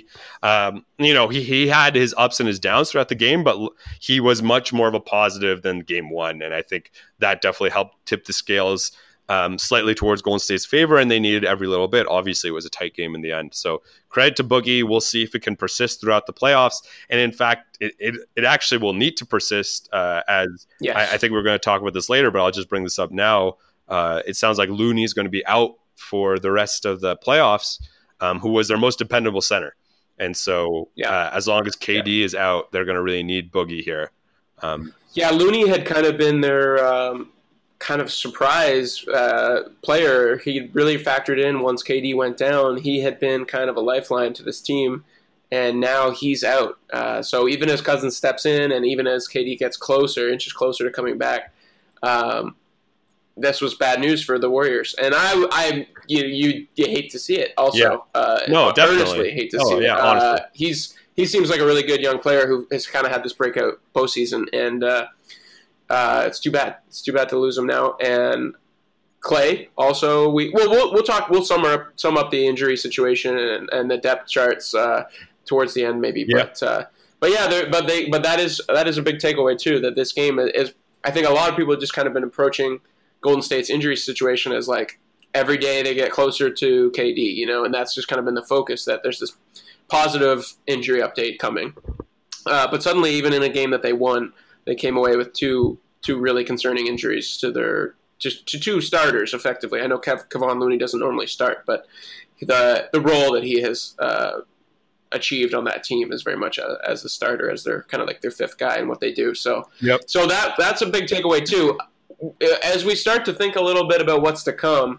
he had his ups and his downs throughout the game, but he was much more of a positive than Game 1, and I think that definitely helped tip the scales slightly towards Golden State's favor, and they needed every little bit. Obviously, it was a tight game in the end. So credit to Boogie. We'll see if it can persist throughout the playoffs. And in fact, it actually will need to persist I think we're going to talk about this later, but I'll just bring this up now. It sounds like Looney is going to be out for the rest of the playoffs, who was their most dependable center. And so as long as KD is out, they're going to really need Boogie here. Looney had kind of been their kind of surprise player. He really factored in once KD went down. He had been kind of a lifeline to this team, and now he's out. So even as Cousins steps in, and even as KD gets inches closer to coming back, this was bad news for the Warriors. And you hate to see it. Also, definitely earnestly hate to see it. Honestly. He seems like a really good young player who has kind of had this breakout postseason, and it's too bad. It's too bad to lose him now. And Clay also. We'll sum up the injury situation and the depth charts towards the end, maybe. Yeah. But that is a big takeaway too. That this game is. I think a lot of people have just kind of been approaching Golden State's injury situation as like every day they get closer to KD, and that's just kind of been the focus. That there's this positive injury update coming, but suddenly, even in a game that they won, they came away with two really concerning injuries to two starters, effectively. I know Kevon Looney doesn't normally start, but the role that he has achieved on that team is very much as a starter, as they're kind of like their fifth guy in what they do. So that's a big takeaway too. As we start to think a little bit about what's to come,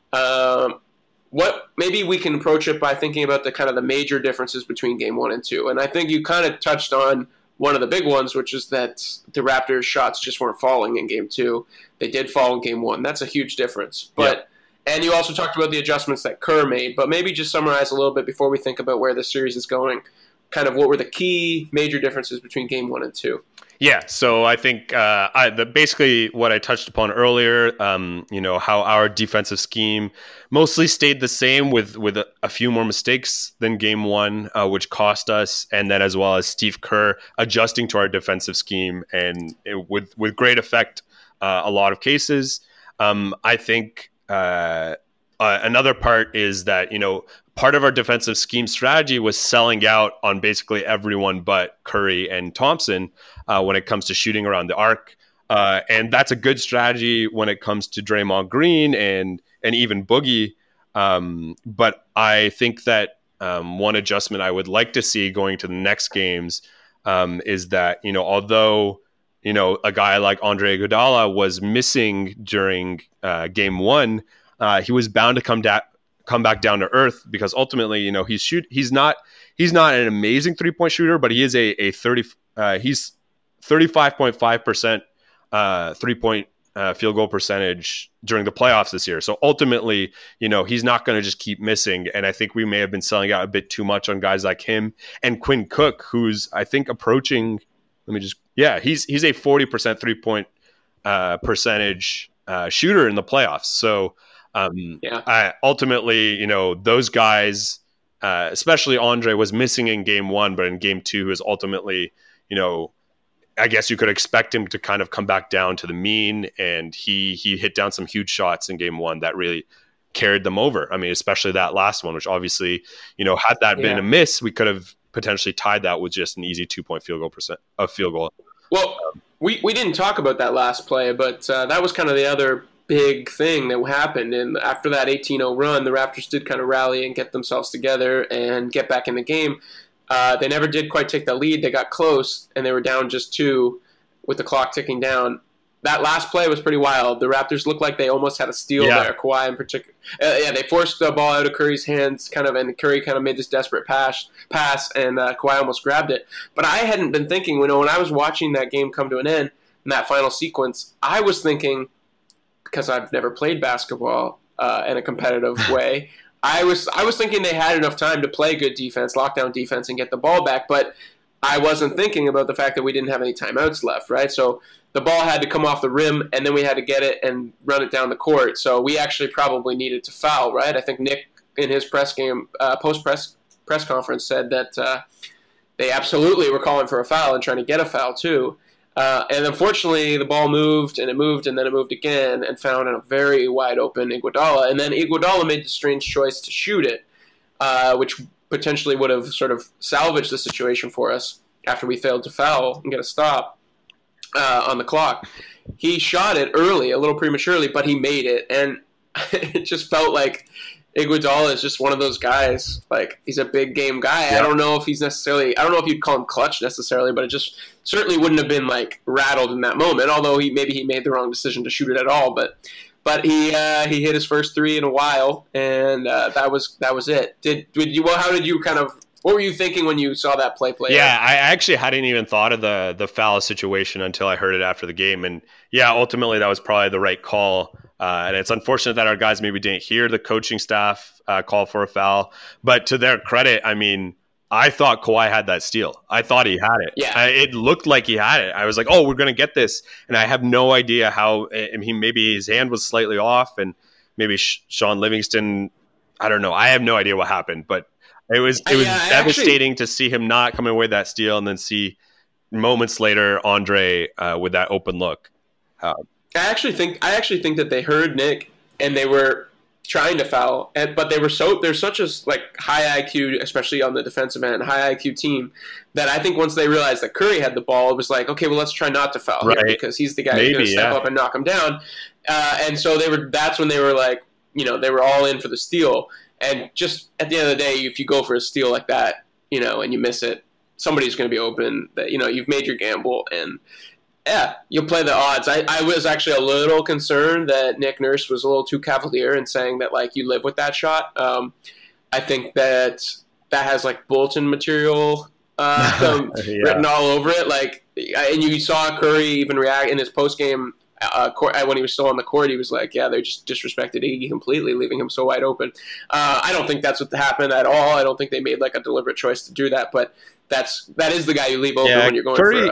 what maybe we can approach it by thinking about the kind of the major differences between Game 1 and 2. And I think you kind of touched on one of the big ones, which is that the Raptors' shots just weren't falling in Game 2. They did fall in Game 1. That's a huge difference. And you also talked about the adjustments that Kerr made, but maybe just summarize a little bit before we think about where the series is going. Kind of what were the key major differences between Game 1 and 2? Yeah, so I think basically what I touched upon earlier, how our defensive scheme mostly stayed the same with a few more mistakes than Game 1, which cost us, and then as well as Steve Kerr adjusting to our defensive scheme and with great effect a lot of cases. I think another part is that, part of our defensive scheme strategy was selling out on basically everyone but Curry and Thompson when it comes to shooting around the arc. And that's a good strategy when it comes to Draymond Green and even Boogie. But I think that one adjustment I would like to see going to the next games is that, although, a guy like Andre Iguodala was missing during Game 1, he was bound to come come back down to earth, because ultimately, he's not an amazing 3-point shooter, but he is he's 35.5% 3-point field goal percentage during the playoffs this year. So ultimately, he's not going to just keep missing. And I think we may have been selling out a bit too much on guys like him and Quinn Cook, who's I think approaching. He's a 40% 3-point percentage shooter in the playoffs. So ultimately, those guys, especially Andre, was missing in game 1, but in game 2 is ultimately, I guess you could expect him to kind of come back down to the mean, and he hit down some huge shots in game 1 that really carried them over. I mean, especially that last one, which obviously, had that been a miss, we could have potentially tied that with just an easy 2-point field goal. Well, we didn't talk about that last play, but that was kind of the other big thing that happened. And after that 18-0 run, the Raptors did kind of rally and get themselves together and get back in the game. They never did quite take the lead. They got close, and they were down just 2 with the clock ticking down. That last play was pretty wild. The Raptors looked like they almost had a steal there, Kawhi in particular. They forced the ball out of Curry's hands, and Curry kind of made this desperate pass, and Kawhi almost grabbed it. But I hadn't been thinking, when I was watching that game come to an end, in that final sequence, I was thinking, because I've never played basketball in a competitive way, I was thinking they had enough time to play good defense, lockdown defense, and get the ball back, but I wasn't thinking about the fact that we didn't have any timeouts left, right? So the ball had to come off the rim, and then we had to get it and run it down the court. So we actually probably needed to foul, right? I think Nick, in his post-press conference, said that they absolutely were calling for a foul and trying to get a foul too. And unfortunately, the ball moved, and then it moved again, and found a very wide-open Iguodala. And then Iguodala made the strange choice to shoot it, which potentially would have sort of salvaged the situation for us after we failed to foul and get a stop on the clock. He shot it early, a little prematurely, but he made it. And it just felt like Iguodala is just one of those guys. Like, he's a big game guy. Yeah. I don't know if you'd call him clutch necessarily, but it just certainly wouldn't have been like rattled in that moment. Although maybe he made the wrong decision to shoot it at all. But he hit his first 3 in a while, and that was it. What were you thinking when you saw that play? Yeah, I actually hadn't even thought of the foul situation until I heard it after the game, and ultimately that was probably the right call. And it's unfortunate that our guys maybe didn't hear the coaching staff call for a foul. But to their credit, I mean, I thought Kawhi had that steal. I thought he had it. Yeah. It looked like he had it. I was like, oh, we're going to get this. And I have no idea how. Maybe his hand was slightly off, and maybe Sean Livingston, I don't know. I have no idea what happened. But it was devastating to see him not come away with that steal, and then see moments later Andre with that open look. I actually think that they heard Nick and they were trying to foul, but they're such a high IQ, especially on the defensive end, high IQ team, that I think once they realized that Curry had the ball, it was like, okay, well, let's try not to foul here, because he's the guy who's going to step up and knock him down. And so that's when they were like, they were all in for the steal. And just at the end of the day, if you go for a steal like that, and you miss it, somebody's going to be open. That you've made your gamble, and you'll play the odds. I was actually a little concerned that Nick Nurse was a little too cavalier in saying that you live with that shot. I think that has bulletin material written all over it. And you saw Curry even react in his post game. When he was still on the court, he was like, they just disrespected Iggy completely, leaving him so wide open. I don't think that's what happened at all. I don't think they made a deliberate choice to do that, but that is the guy you leave open when you're going for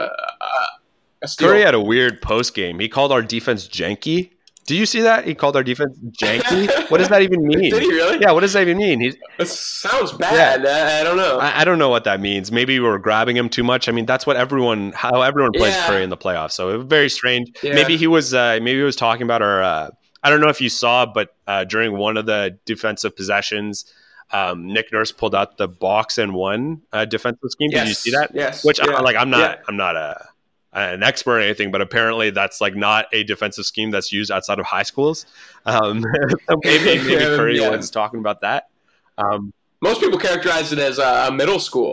a steal. Curry had a weird post game. He called our defense janky. Do you see that? He called our defense janky. What does that even mean? Did he really? Yeah, what does that even mean? It sounds bad. Yeah. I don't know. I don't know what that means. Maybe we were grabbing him too much. I mean, that's how everyone plays Curry in the playoffs. So it was very strange. Yeah. Maybe he was talking about our. I don't know if you saw, but during one of the defensive possessions, Nick Nurse pulled out the box and one defensive scheme. Yes. Did you see that? Yes. Which I'm not an expert or anything, but apparently that's not a defensive scheme that's used outside of high schools. Maybe Curry was talking about that. Most people characterize it as a middle school,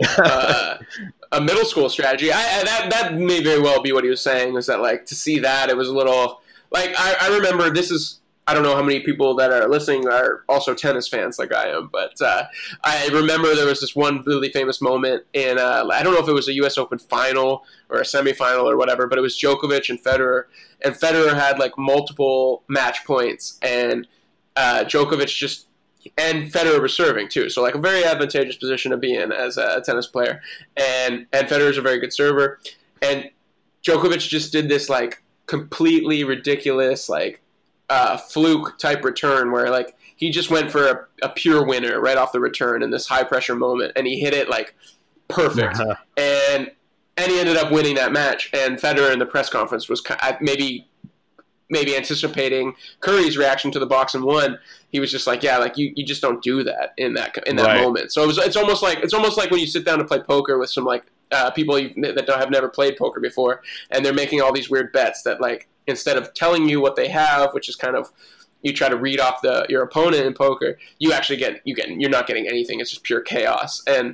strategy. That may very well be what he was saying. Was that to see that it was a little I remember this is I don't know how many people that are listening are also tennis fans like I am, but I remember there was this one really famous moment in, I don't know if it was a U.S. Open final or a semifinal or whatever, but it was Djokovic and Federer had like multiple match points, and Djokovic and Federer was serving too, so like a very advantageous position to be in as a tennis player, and Federer's a very good server, and Djokovic just did this like completely ridiculous like fluke type return where like he just went for a pure winner right off the return in this high pressure moment, and he hit it like perfect, and he ended up winning that match. And Federer in the press conference was maybe anticipating Curry's reaction to the box and one. He was just like, yeah, like you just don't do that in that moment. So it's almost like when you sit down to play poker with some like people that have never played poker before, and they're making all these weird bets that like, instead of telling you what they have, which is kind of, you try to read off your opponent in poker, you're not getting anything. It's just pure chaos. And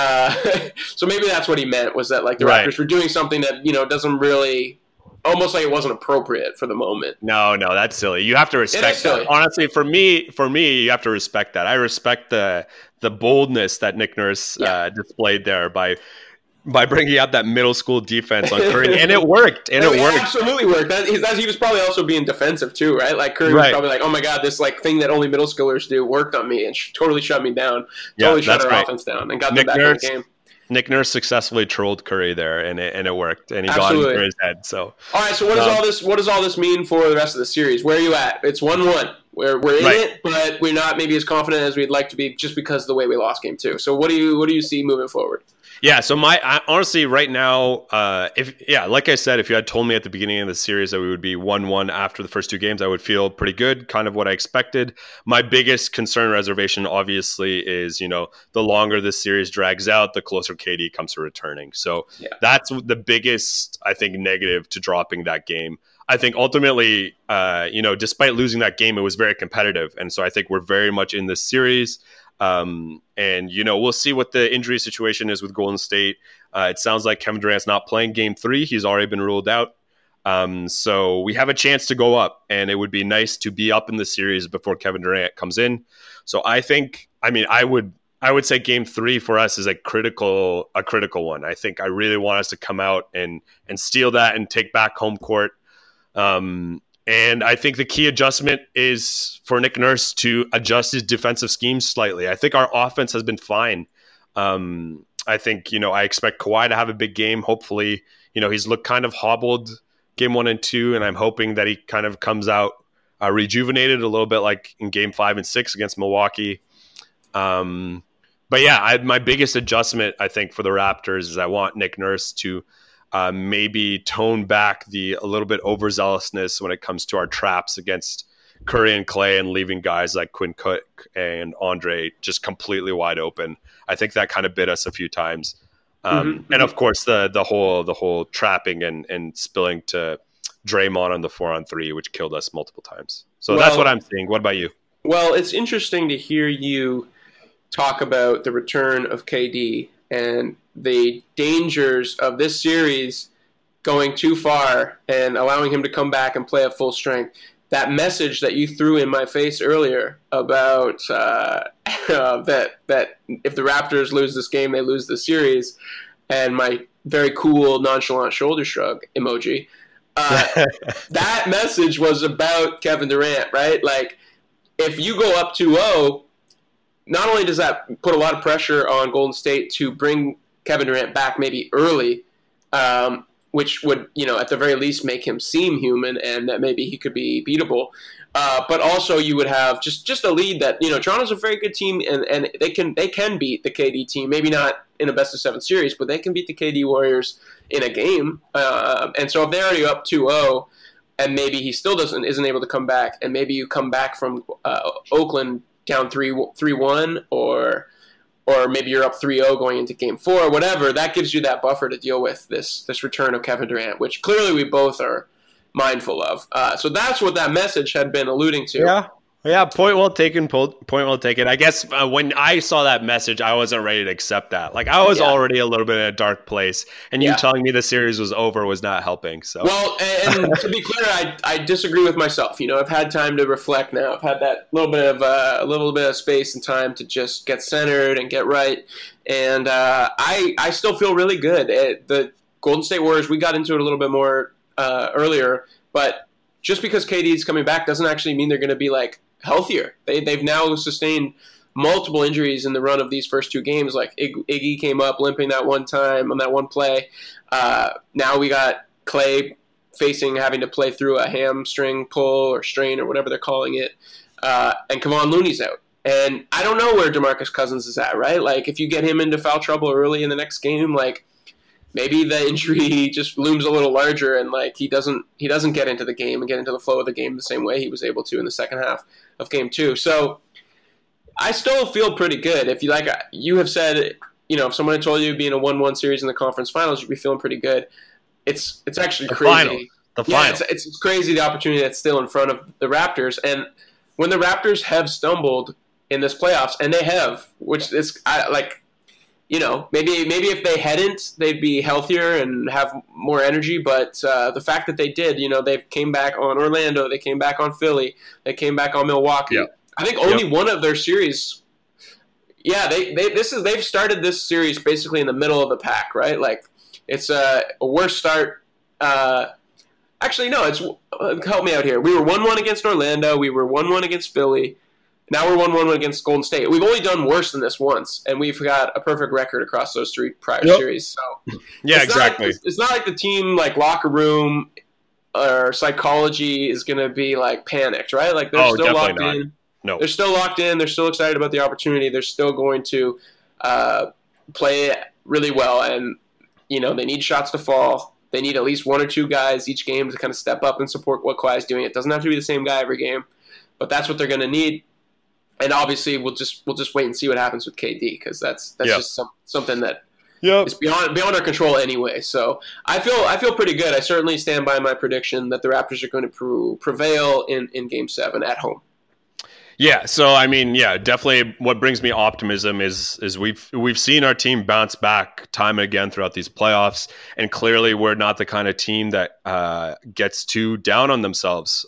so maybe that's what he meant, was that like the Raptors were doing something that, doesn't really, almost like it wasn't appropriate for the moment. No, that's silly. You have to respect that. Honestly, for me, you have to respect that. I respect the boldness that Nick Nurse displayed there by bringing out that middle school defense on Curry, and it worked. It absolutely worked. He was probably also being defensive too, right? Like Curry was probably like, "Oh my god, this like thing that only middle schoolers do worked on me and totally shut me down, totally shut our offense down, and got them back in the game." Nick Nurse successfly trolled Curry there, and it worked, and he got into his head. So, all right. So what does all this mean for the rest of the series? Where are you at? It's 1-1. We're in it, but we're not maybe as confident as we'd like to be, just because of the way we lost game 2. So what do you see moving forward? Yeah, so honestly right now, like I said, if you had told me at the beginning of the series that we would be 1-1 after the first 2 games, I would feel pretty good, kind of what I expected. My biggest concern reservation, obviously, is, the longer this series drags out, the closer KD comes to returning. So that's the biggest, I think, negative to dropping that game. I think ultimately, despite losing that game, it was very competitive. And so I think we're very much in this series. And we'll see what the injury situation is with Golden State. It sounds like Kevin Durant's not playing game 3. He's already been ruled out. So we have a chance to go up, and it would be nice to be up in the series before Kevin Durant comes in. So I would say game 3 for us is a critical one. I think I really want us to come out and steal that and take back home court. And I think the key adjustment is for Nick Nurse to adjust his defensive scheme slightly. I think our offense has been fine. I think, I expect Kawhi to have a big game. Hopefully, he's looked kind of hobbled game 1 and 2, and I'm hoping that he kind of comes out rejuvenated a little bit like in game 5 and 6 against Milwaukee. But yeah, my biggest adjustment, I think, for the Raptors is I want Nick Nurse to maybe tone back a little bit overzealousness when it comes to our traps against Curry and Clay, and leaving guys like Quinn Cook and Andre just completely wide open. I think that kind of bit us a few times. And of course the whole trapping and spilling to Draymond on the 4-on-3, which killed us multiple times. So that's what I'm seeing. What about you? Well, it's interesting to hear you talk about the return of KD and the dangers of this series going too far and allowing him to come back and play at full strength. That message that you threw in my face earlier about that if the Raptors lose this game, they lose the series, and my very cool, nonchalant shoulder shrug emoji, that message was about Kevin Durant, right? Like, if you go up 2-0, not only does that put a lot of pressure on Golden State to bring Kevin Durant back maybe early, which would, at the very least make him seem human and that maybe he could be beatable. But also you would have just a lead that, Toronto's a very good team and they can beat the KD team, maybe not in a best-of-7 series, but they can beat the KD Warriors in a game. And so if they're already up 2-0 and maybe he still isn't able to come back, and maybe you come back from Oakland down 3-1 or maybe you're up 3-0 going into game 4 or whatever, that gives you that buffer to deal with this return of Kevin Durant, which clearly we both are mindful of. So that's what that message had been alluding to. Yeah. Yeah, point well taken. Point well taken. I guess when I saw that message, I wasn't ready to accept that. Like I was Yeah, already a little bit in a dark place, and you yeah. telling me the series was over was not helping. So Well, and to be clear, I disagree with myself. I've had time to reflect now. I've had that little bit of space and time to just get centered and get right. And I still feel really good. The Golden State Warriors, we got into it a little bit more earlier, but just because KD is coming back doesn't actually mean they're going to be like healthier. They've now sustained multiple injuries in the run of these first two games. Like Iggy came up limping that one time on that one play. Now we got Clay having to play through a hamstring pull or strain or whatever they're calling it, and Kevon Looney's out. And I don't know where DeMarcus Cousins is at, right? Like if you get him into foul trouble early in the next game, like maybe the injury just looms a little larger, and like he doesn't get into the game and get into the flow of the game the same way he was able to in the second half of game two. So I still feel pretty good. If you have said, if someone had told you it'd be in a 1-1 series in the conference finals, you'd be feeling pretty good. It's actually crazy. The final. It's crazy the opportunity that's still in front of the Raptors. And when the Raptors have stumbled in this playoffs, and they have, which is maybe if they hadn't, they'd be healthier and have more energy. But the fact that they did, they came back on Orlando, they came back on Philly, they came back on Milwaukee. Yep. I think only one of their series. Yeah, they've started this series basically in the middle of the pack, right? Like it's a worse start. Actually, no. It's help me out here. We were 1-1 against Orlando. We were 1-1 against Philly. Now we're 1-1 against Golden State. We've only done worse than this once, and we've got a perfect record across those three prior series. So yeah, exactly. It's not like the team like locker room or psychology is going to be like panicked, right? Like they're still locked in. No. They're still locked in. They're still excited about the opportunity. They're still going to play really well, and they need shots to fall. They need at least one or two guys each game to kind of step up and support what Kawhi's doing. It doesn't have to be the same guy every game, but that's what they're going to need. And obviously, we'll just wait and see what happens with KD because that's just something that is beyond our control anyway. So I feel pretty good. I certainly stand by my prediction that the Raptors are going to prevail in Game 7 at home. Yeah, so I mean, definitely. What brings me optimism is we've seen our team bounce back time and again throughout these playoffs, and clearly we're not the kind of team that gets too down on themselves.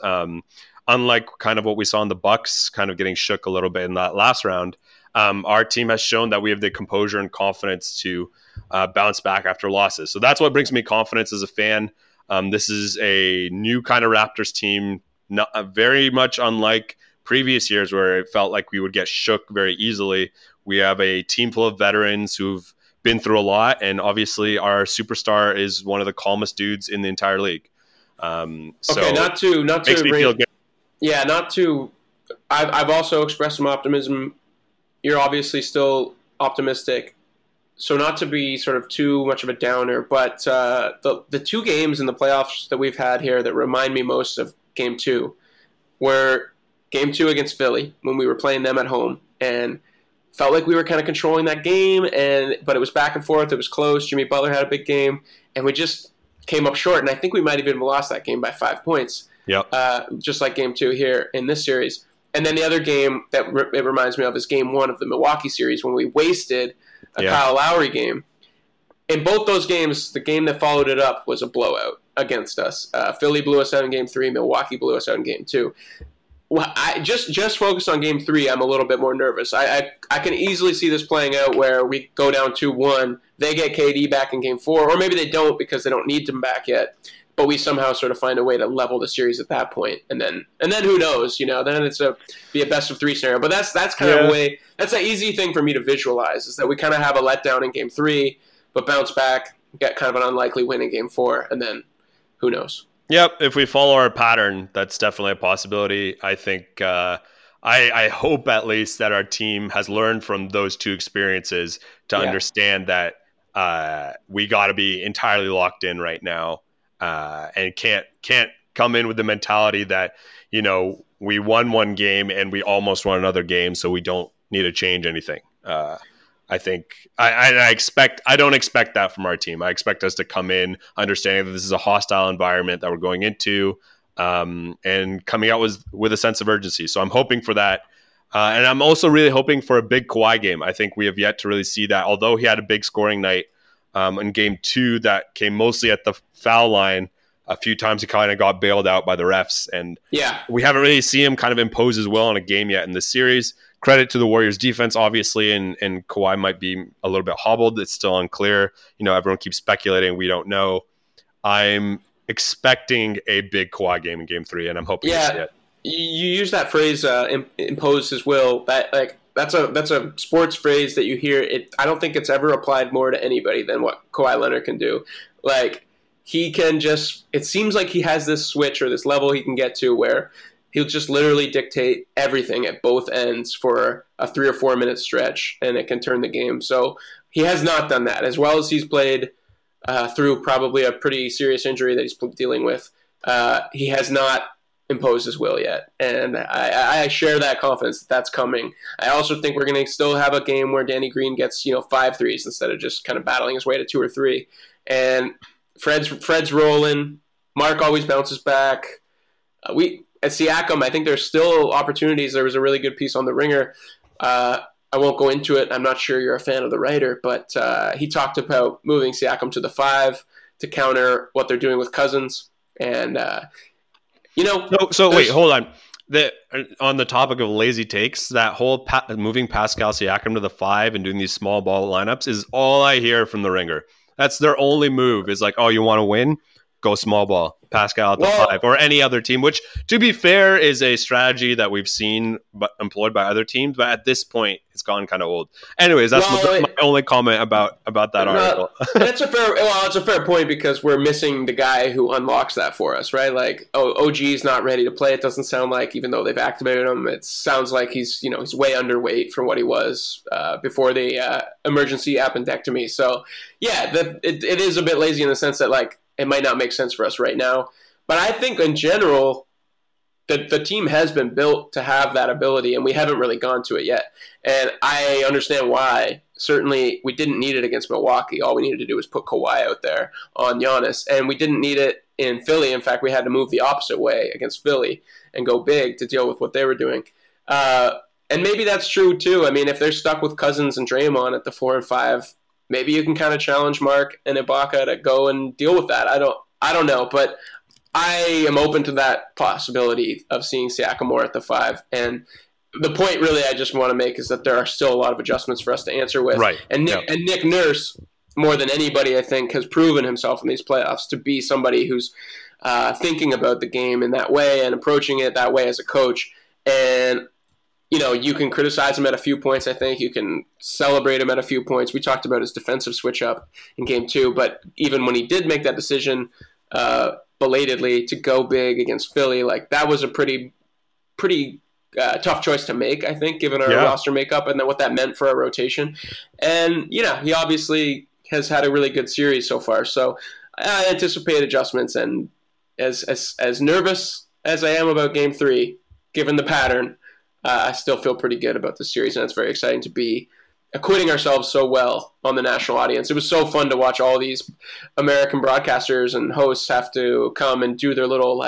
Unlike kind of what we saw in the Bucks, kind of getting shook a little bit in that last round, our team has shown that we have the composure and confidence to bounce back after losses. So that's what brings me confidence as a fan. This is a new kind of Raptors team, very much unlike previous years where it felt like we would get shook very easily. We have a team full of veterans who've been through a lot, and obviously our superstar is one of the calmest dudes in the entire league. Okay, not to makes me feel good. Yeah, not to. I've also expressed some optimism. You're obviously still optimistic, so not to be sort of too much of a downer. But the two games in the playoffs that we've had here that remind me most of Game 2 were Game 2 against Philly when we were playing them at home, and felt like we were kind of controlling that game. But it was back and forth. It was close. Jimmy Butler had a big game, and we just came up short. And I think we might have even lost that game by 5 points. Yep. Just like Game 2 here in this series. And then the other game that it reminds me of is Game 1 of the Milwaukee series when we wasted a Kyle Lowry game. In both those games, the game that followed it up was a blowout against us. Philly blew us out in Game 3. Milwaukee blew us out in Game 2. Well, I just focus on Game 3. I'm a little bit more nervous. I can easily see this playing out where we go down 2-1. They get KD back in Game 4, or maybe they don't because they don't need him back yet. But we somehow sort of find a way to level the series at that point, and then who knows? Then it's be a best of 3 scenario. But that's kind of a way. That's an easy thing for me to visualize is that we kind of have a letdown in Game 3, but bounce back, get kind of an unlikely win in Game 4, and then who knows? Yep, if we follow our pattern, that's definitely a possibility. I think I hope at least that our team has learned from those two experiences to understand that we got to be entirely locked in right now, and can't come in with the mentality that we won one game and we almost won another game, so we don't need to change anything. I think I don't expect that from our team. I expect us to come in understanding that this is a hostile environment that we're going into. and coming out with a sense of urgency. So I'm hoping for that. And I'm also really hoping for a big Kawhi game. I think we have yet to really see that, although he had a big scoring night in game 2 that came mostly at the foul line. A few times he kind of got bailed out by the refs, and we haven't really seen him kind of impose his will on a game yet in this series. Credit to the Warriors defense, obviously, and Kawhi might be a little bit hobbled. It's still unclear. Everyone keeps speculating. We don't know. I'm expecting a big Kawhi game in game 3, and I'm hoping to see it. You use that phrase, impose his will. That's a sports phrase that you hear. I don't think it's ever applied more to anybody than what Kawhi Leonard can do. He can just, it seems like he has this switch or this level he can get to where he'll just literally dictate everything at both ends for a 3 or 4 minute stretch, and it can turn the game. So he has not done that. As well as he's played through probably a pretty serious injury that he's dealing with, he has not imposed his will yet. And I share that confidence that that's coming. I also think we're going to still have a game where Danny Green gets 5 threes instead of just kind of battling his way to 2 or 3. And Fred's rolling. Mark always bounces back. At Siakam, I think there's still opportunities. There was a really good piece on The Ringer. I won't go into it. I'm not sure you're a fan of the writer, but he talked about moving Siakam to the 5 to counter what they're doing with Cousins. And, So wait, hold on. On the topic of lazy takes, that whole moving Pascal Siakam to the 5 and doing these small ball lineups is all I hear from The Ringer. That's their only move is oh, you want to win? Go small ball. Pascal at the 5 or any other team, which, to be fair, is a strategy that we've seen employed by other teams. But at this point, it's gone kind of old. Anyways, that's my only comment about that article. It's a fair point because we're missing the guy who unlocks that for us, right? OG's not ready to play. It doesn't sound like, even though they've activated him, it sounds like he's way underweight from what he was before the emergency appendectomy. So, yeah, it is a bit lazy in the sense that, it might not make sense for us right now. But I think in general, the team has been built to have that ability, and we haven't really gone to it yet. And I understand why. Certainly, we didn't need it against Milwaukee. All we needed to do was put Kawhi out there on Giannis. And we didn't need it in Philly. In fact, we had to move the opposite way against Philly and go big to deal with what they were doing. And maybe that's true, too. I mean, if they're stuck with Cousins and Draymond at the 4 and 5, maybe you can kind of challenge Mark and Ibaka to go and deal with that. I don't know, but I am open to that possibility of seeing Siakam more at the 5. And the point really I just want to make is that there are still a lot of adjustments for us to answer with. Right. And Nick Nurse, more than anybody, I think, has proven himself in these playoffs to be somebody who's thinking about the game in that way and approaching it that way as a coach. And you can criticize him at a few points, I think. You can celebrate him at a few points. We talked about his defensive switch-up in Game 2, but even when he did make that decision belatedly to go big against Philly, that was a pretty tough choice to make, I think, given our roster makeup and then what that meant for our rotation. And, he obviously has had a really good series so far. So I anticipate adjustments, and as nervous as I am about Game 3, given the pattern, I still feel pretty good about the series, and it's very exciting to be acquitting ourselves so well on the national audience. It was so fun to watch all these American broadcasters and hosts have to come and do their little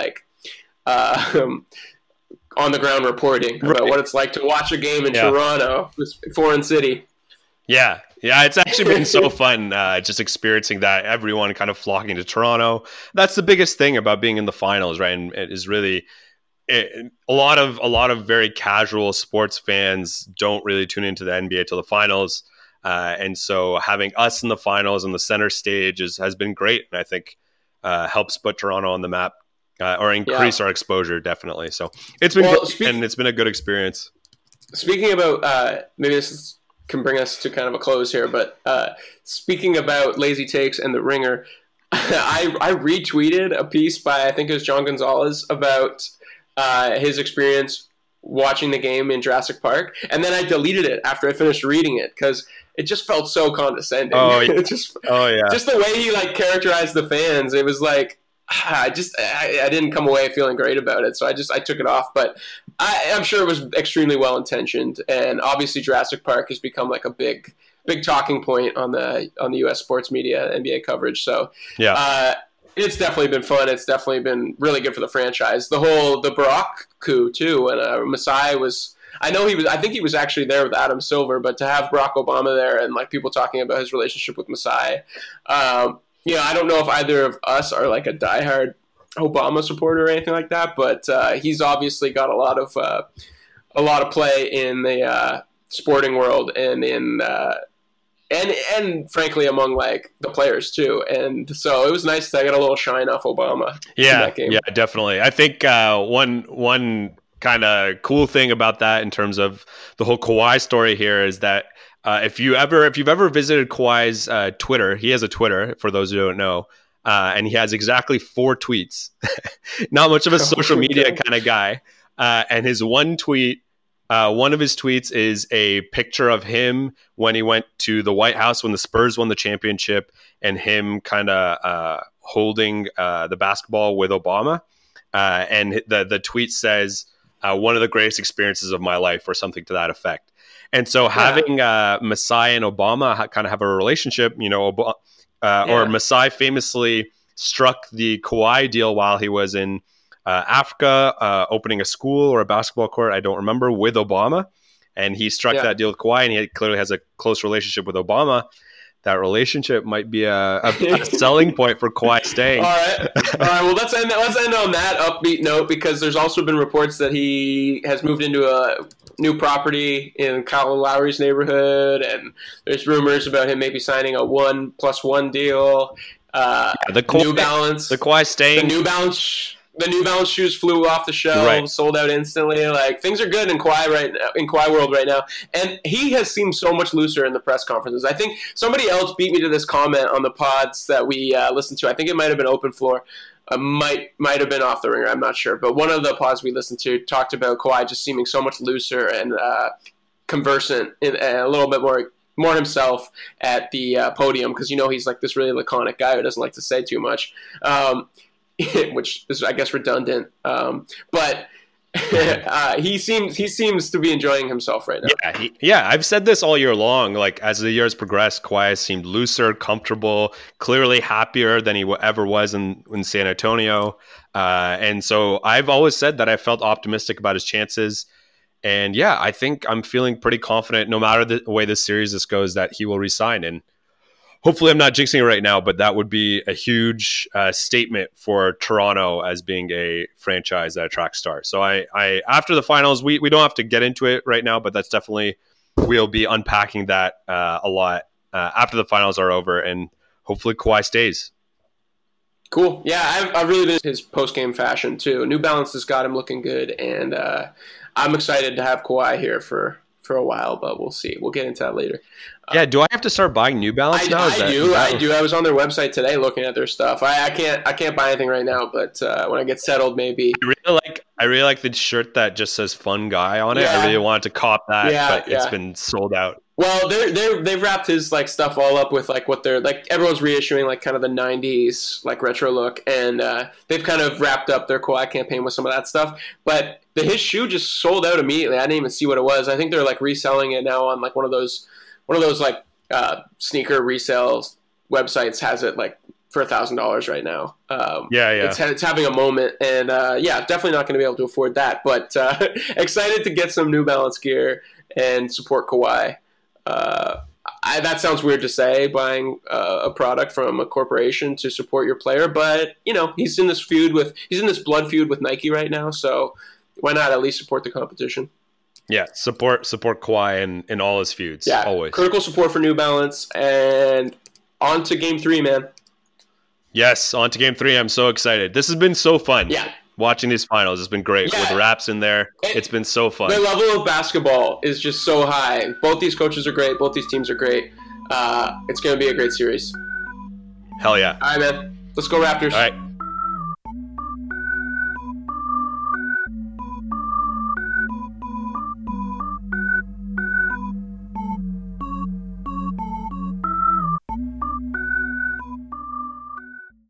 on-the-ground reporting about what it's like to watch a game in Toronto, this foreign city. Yeah, it's actually been so fun just experiencing that, everyone kind of flocking to Toronto. That's the biggest thing about being in the finals, right? And it is really... a lot of very casual sports fans don't really tune into the NBA till the finals, and so having us in the finals on the center stage has been great, and I think helps put Toronto on the map or increase our exposure, definitely. So it's been good, and it's been a good experience. Speaking about maybe this can bring us to kind of a close here, but speaking about lazy takes and the Ringer, I retweeted a piece by, I think it was John Gonzalez, about his experience watching the game in Jurassic Park, and then I deleted it after I finished reading it because it just felt so condescending. Oh yeah, just the way he characterized the fans. It was I didn't come away feeling great about it, so I took it off. But I'm sure it was extremely well intentioned, and obviously Jurassic Park has become a big talking point on the U.S. sports media, NBA coverage. So It's definitely been fun. It's definitely been really good for the franchise. The Barack coup too, and Masai was. I think he was actually there with Adam Silver, but to have Barack Obama there and like people talking about his relationship with Masai, I don't know if either of us are like a diehard Obama supporter or anything like that, but he's obviously got a lot of play in the sporting world and in and frankly among like the players too. And so it was nice to get a little shine off Obama. In that game. Yeah, definitely. I think one kind of cool thing about that in terms of the whole Kawhi story here is that if you've ever visited Kawhi's Twitter, he has a Twitter for those who don't know. And he has exactly 4 tweets. Not much of a social media kind of guy. And his one tweet, one of his tweets is a picture of him when he went to the White House when the Spurs won the championship, and him kind of holding the basketball with Obama. And the tweet says, one of the greatest experiences of my life, or something to that effect. And so having Masai and Obama kind of have a relationship, or Masai famously struck the Kawhi deal while he was in Africa, opening a school or a basketball court, I don't remember, with Obama. And he struck that deal with Kawhi, and he clearly has a close relationship with Obama. That relationship might be a selling point for Kawhi staying. All right. Well, let's end on that upbeat note, because there's also been reports that he has moved into a new property in Kyle Lowry's neighborhood, and there's rumors about him maybe signing a 1+1 deal. New Balance, the Kawhi staying, the New Balance shoes flew off the shelves, sold out instantly. Like, things are good in Kawhi world right now, and he has seemed so much looser in the press conferences. I think somebody else beat me to this comment on the pods that we listened to. I think it might have been Open Floor, might have been Off the Ringer. I'm not sure, but one of the pods we listened to talked about Kawhi just seeming so much looser and conversant and a little bit more himself at the podium, because he's like this really laconic guy who doesn't like to say too much. Which is, I guess, redundant. But he seems to be enjoying himself right now. Yeah, I've said this all year long. Like, as the years progressed, Kawhi seemed looser, comfortable, clearly happier than he ever was in San Antonio. And so I've always said that I felt optimistic about his chances. And yeah, I think I'm feeling pretty confident, no matter the way this series goes, that he will resign. And hopefully I'm not jinxing it right now, but that would be a huge statement for Toronto as being a franchise that attracts stars. So I after the finals, we don't have to get into it right now, but that's definitely, we'll be unpacking that a lot after the finals are over, and hopefully Kawhi stays. Cool. Yeah, I've really been his post-game fashion too. New Balance has got him looking good, and I'm excited to have Kawhi here for a while, but we'll see. We'll get into that later. Yeah, do I have to start buying New Balance now? I do. I was on their website today looking at their stuff. I can't buy anything right now, but when I get settled, maybe. I really like the shirt that just says "Fun Guy" on it. I really wanted to cop that, but it's been sold out. Well, they've wrapped his like stuff all up with like what they're like. Everyone's reissuing like kind of the '90s like retro look, and they've kind of wrapped up their Kawhi campaign with some of that stuff. But his shoe just sold out immediately. I didn't even see what it was. I think they're like reselling it now on like one of those like sneaker resale websites. Has it like for $1,000 right now. It's having a moment, and definitely not going to be able to afford that. But excited to get some New Balance gear and support Kawhi. That sounds weird to say, buying a product from a corporation to support your player, but he's in this blood feud with Nike right now, so why not at least support the competition? Yeah, support Kawhi in all his feuds. Yeah, always. Critical support for New Balance, and on to Game 3, man. Yes, on to Game 3. I'm so excited. This has been so fun. Yeah. Watching these finals has been great with Raps in there. It's been so fun. The level of basketball is just so high. Both these coaches are great. Both these teams are great. It's going to be a great series. Hell yeah. All right, man. Let's go Raptors. All right.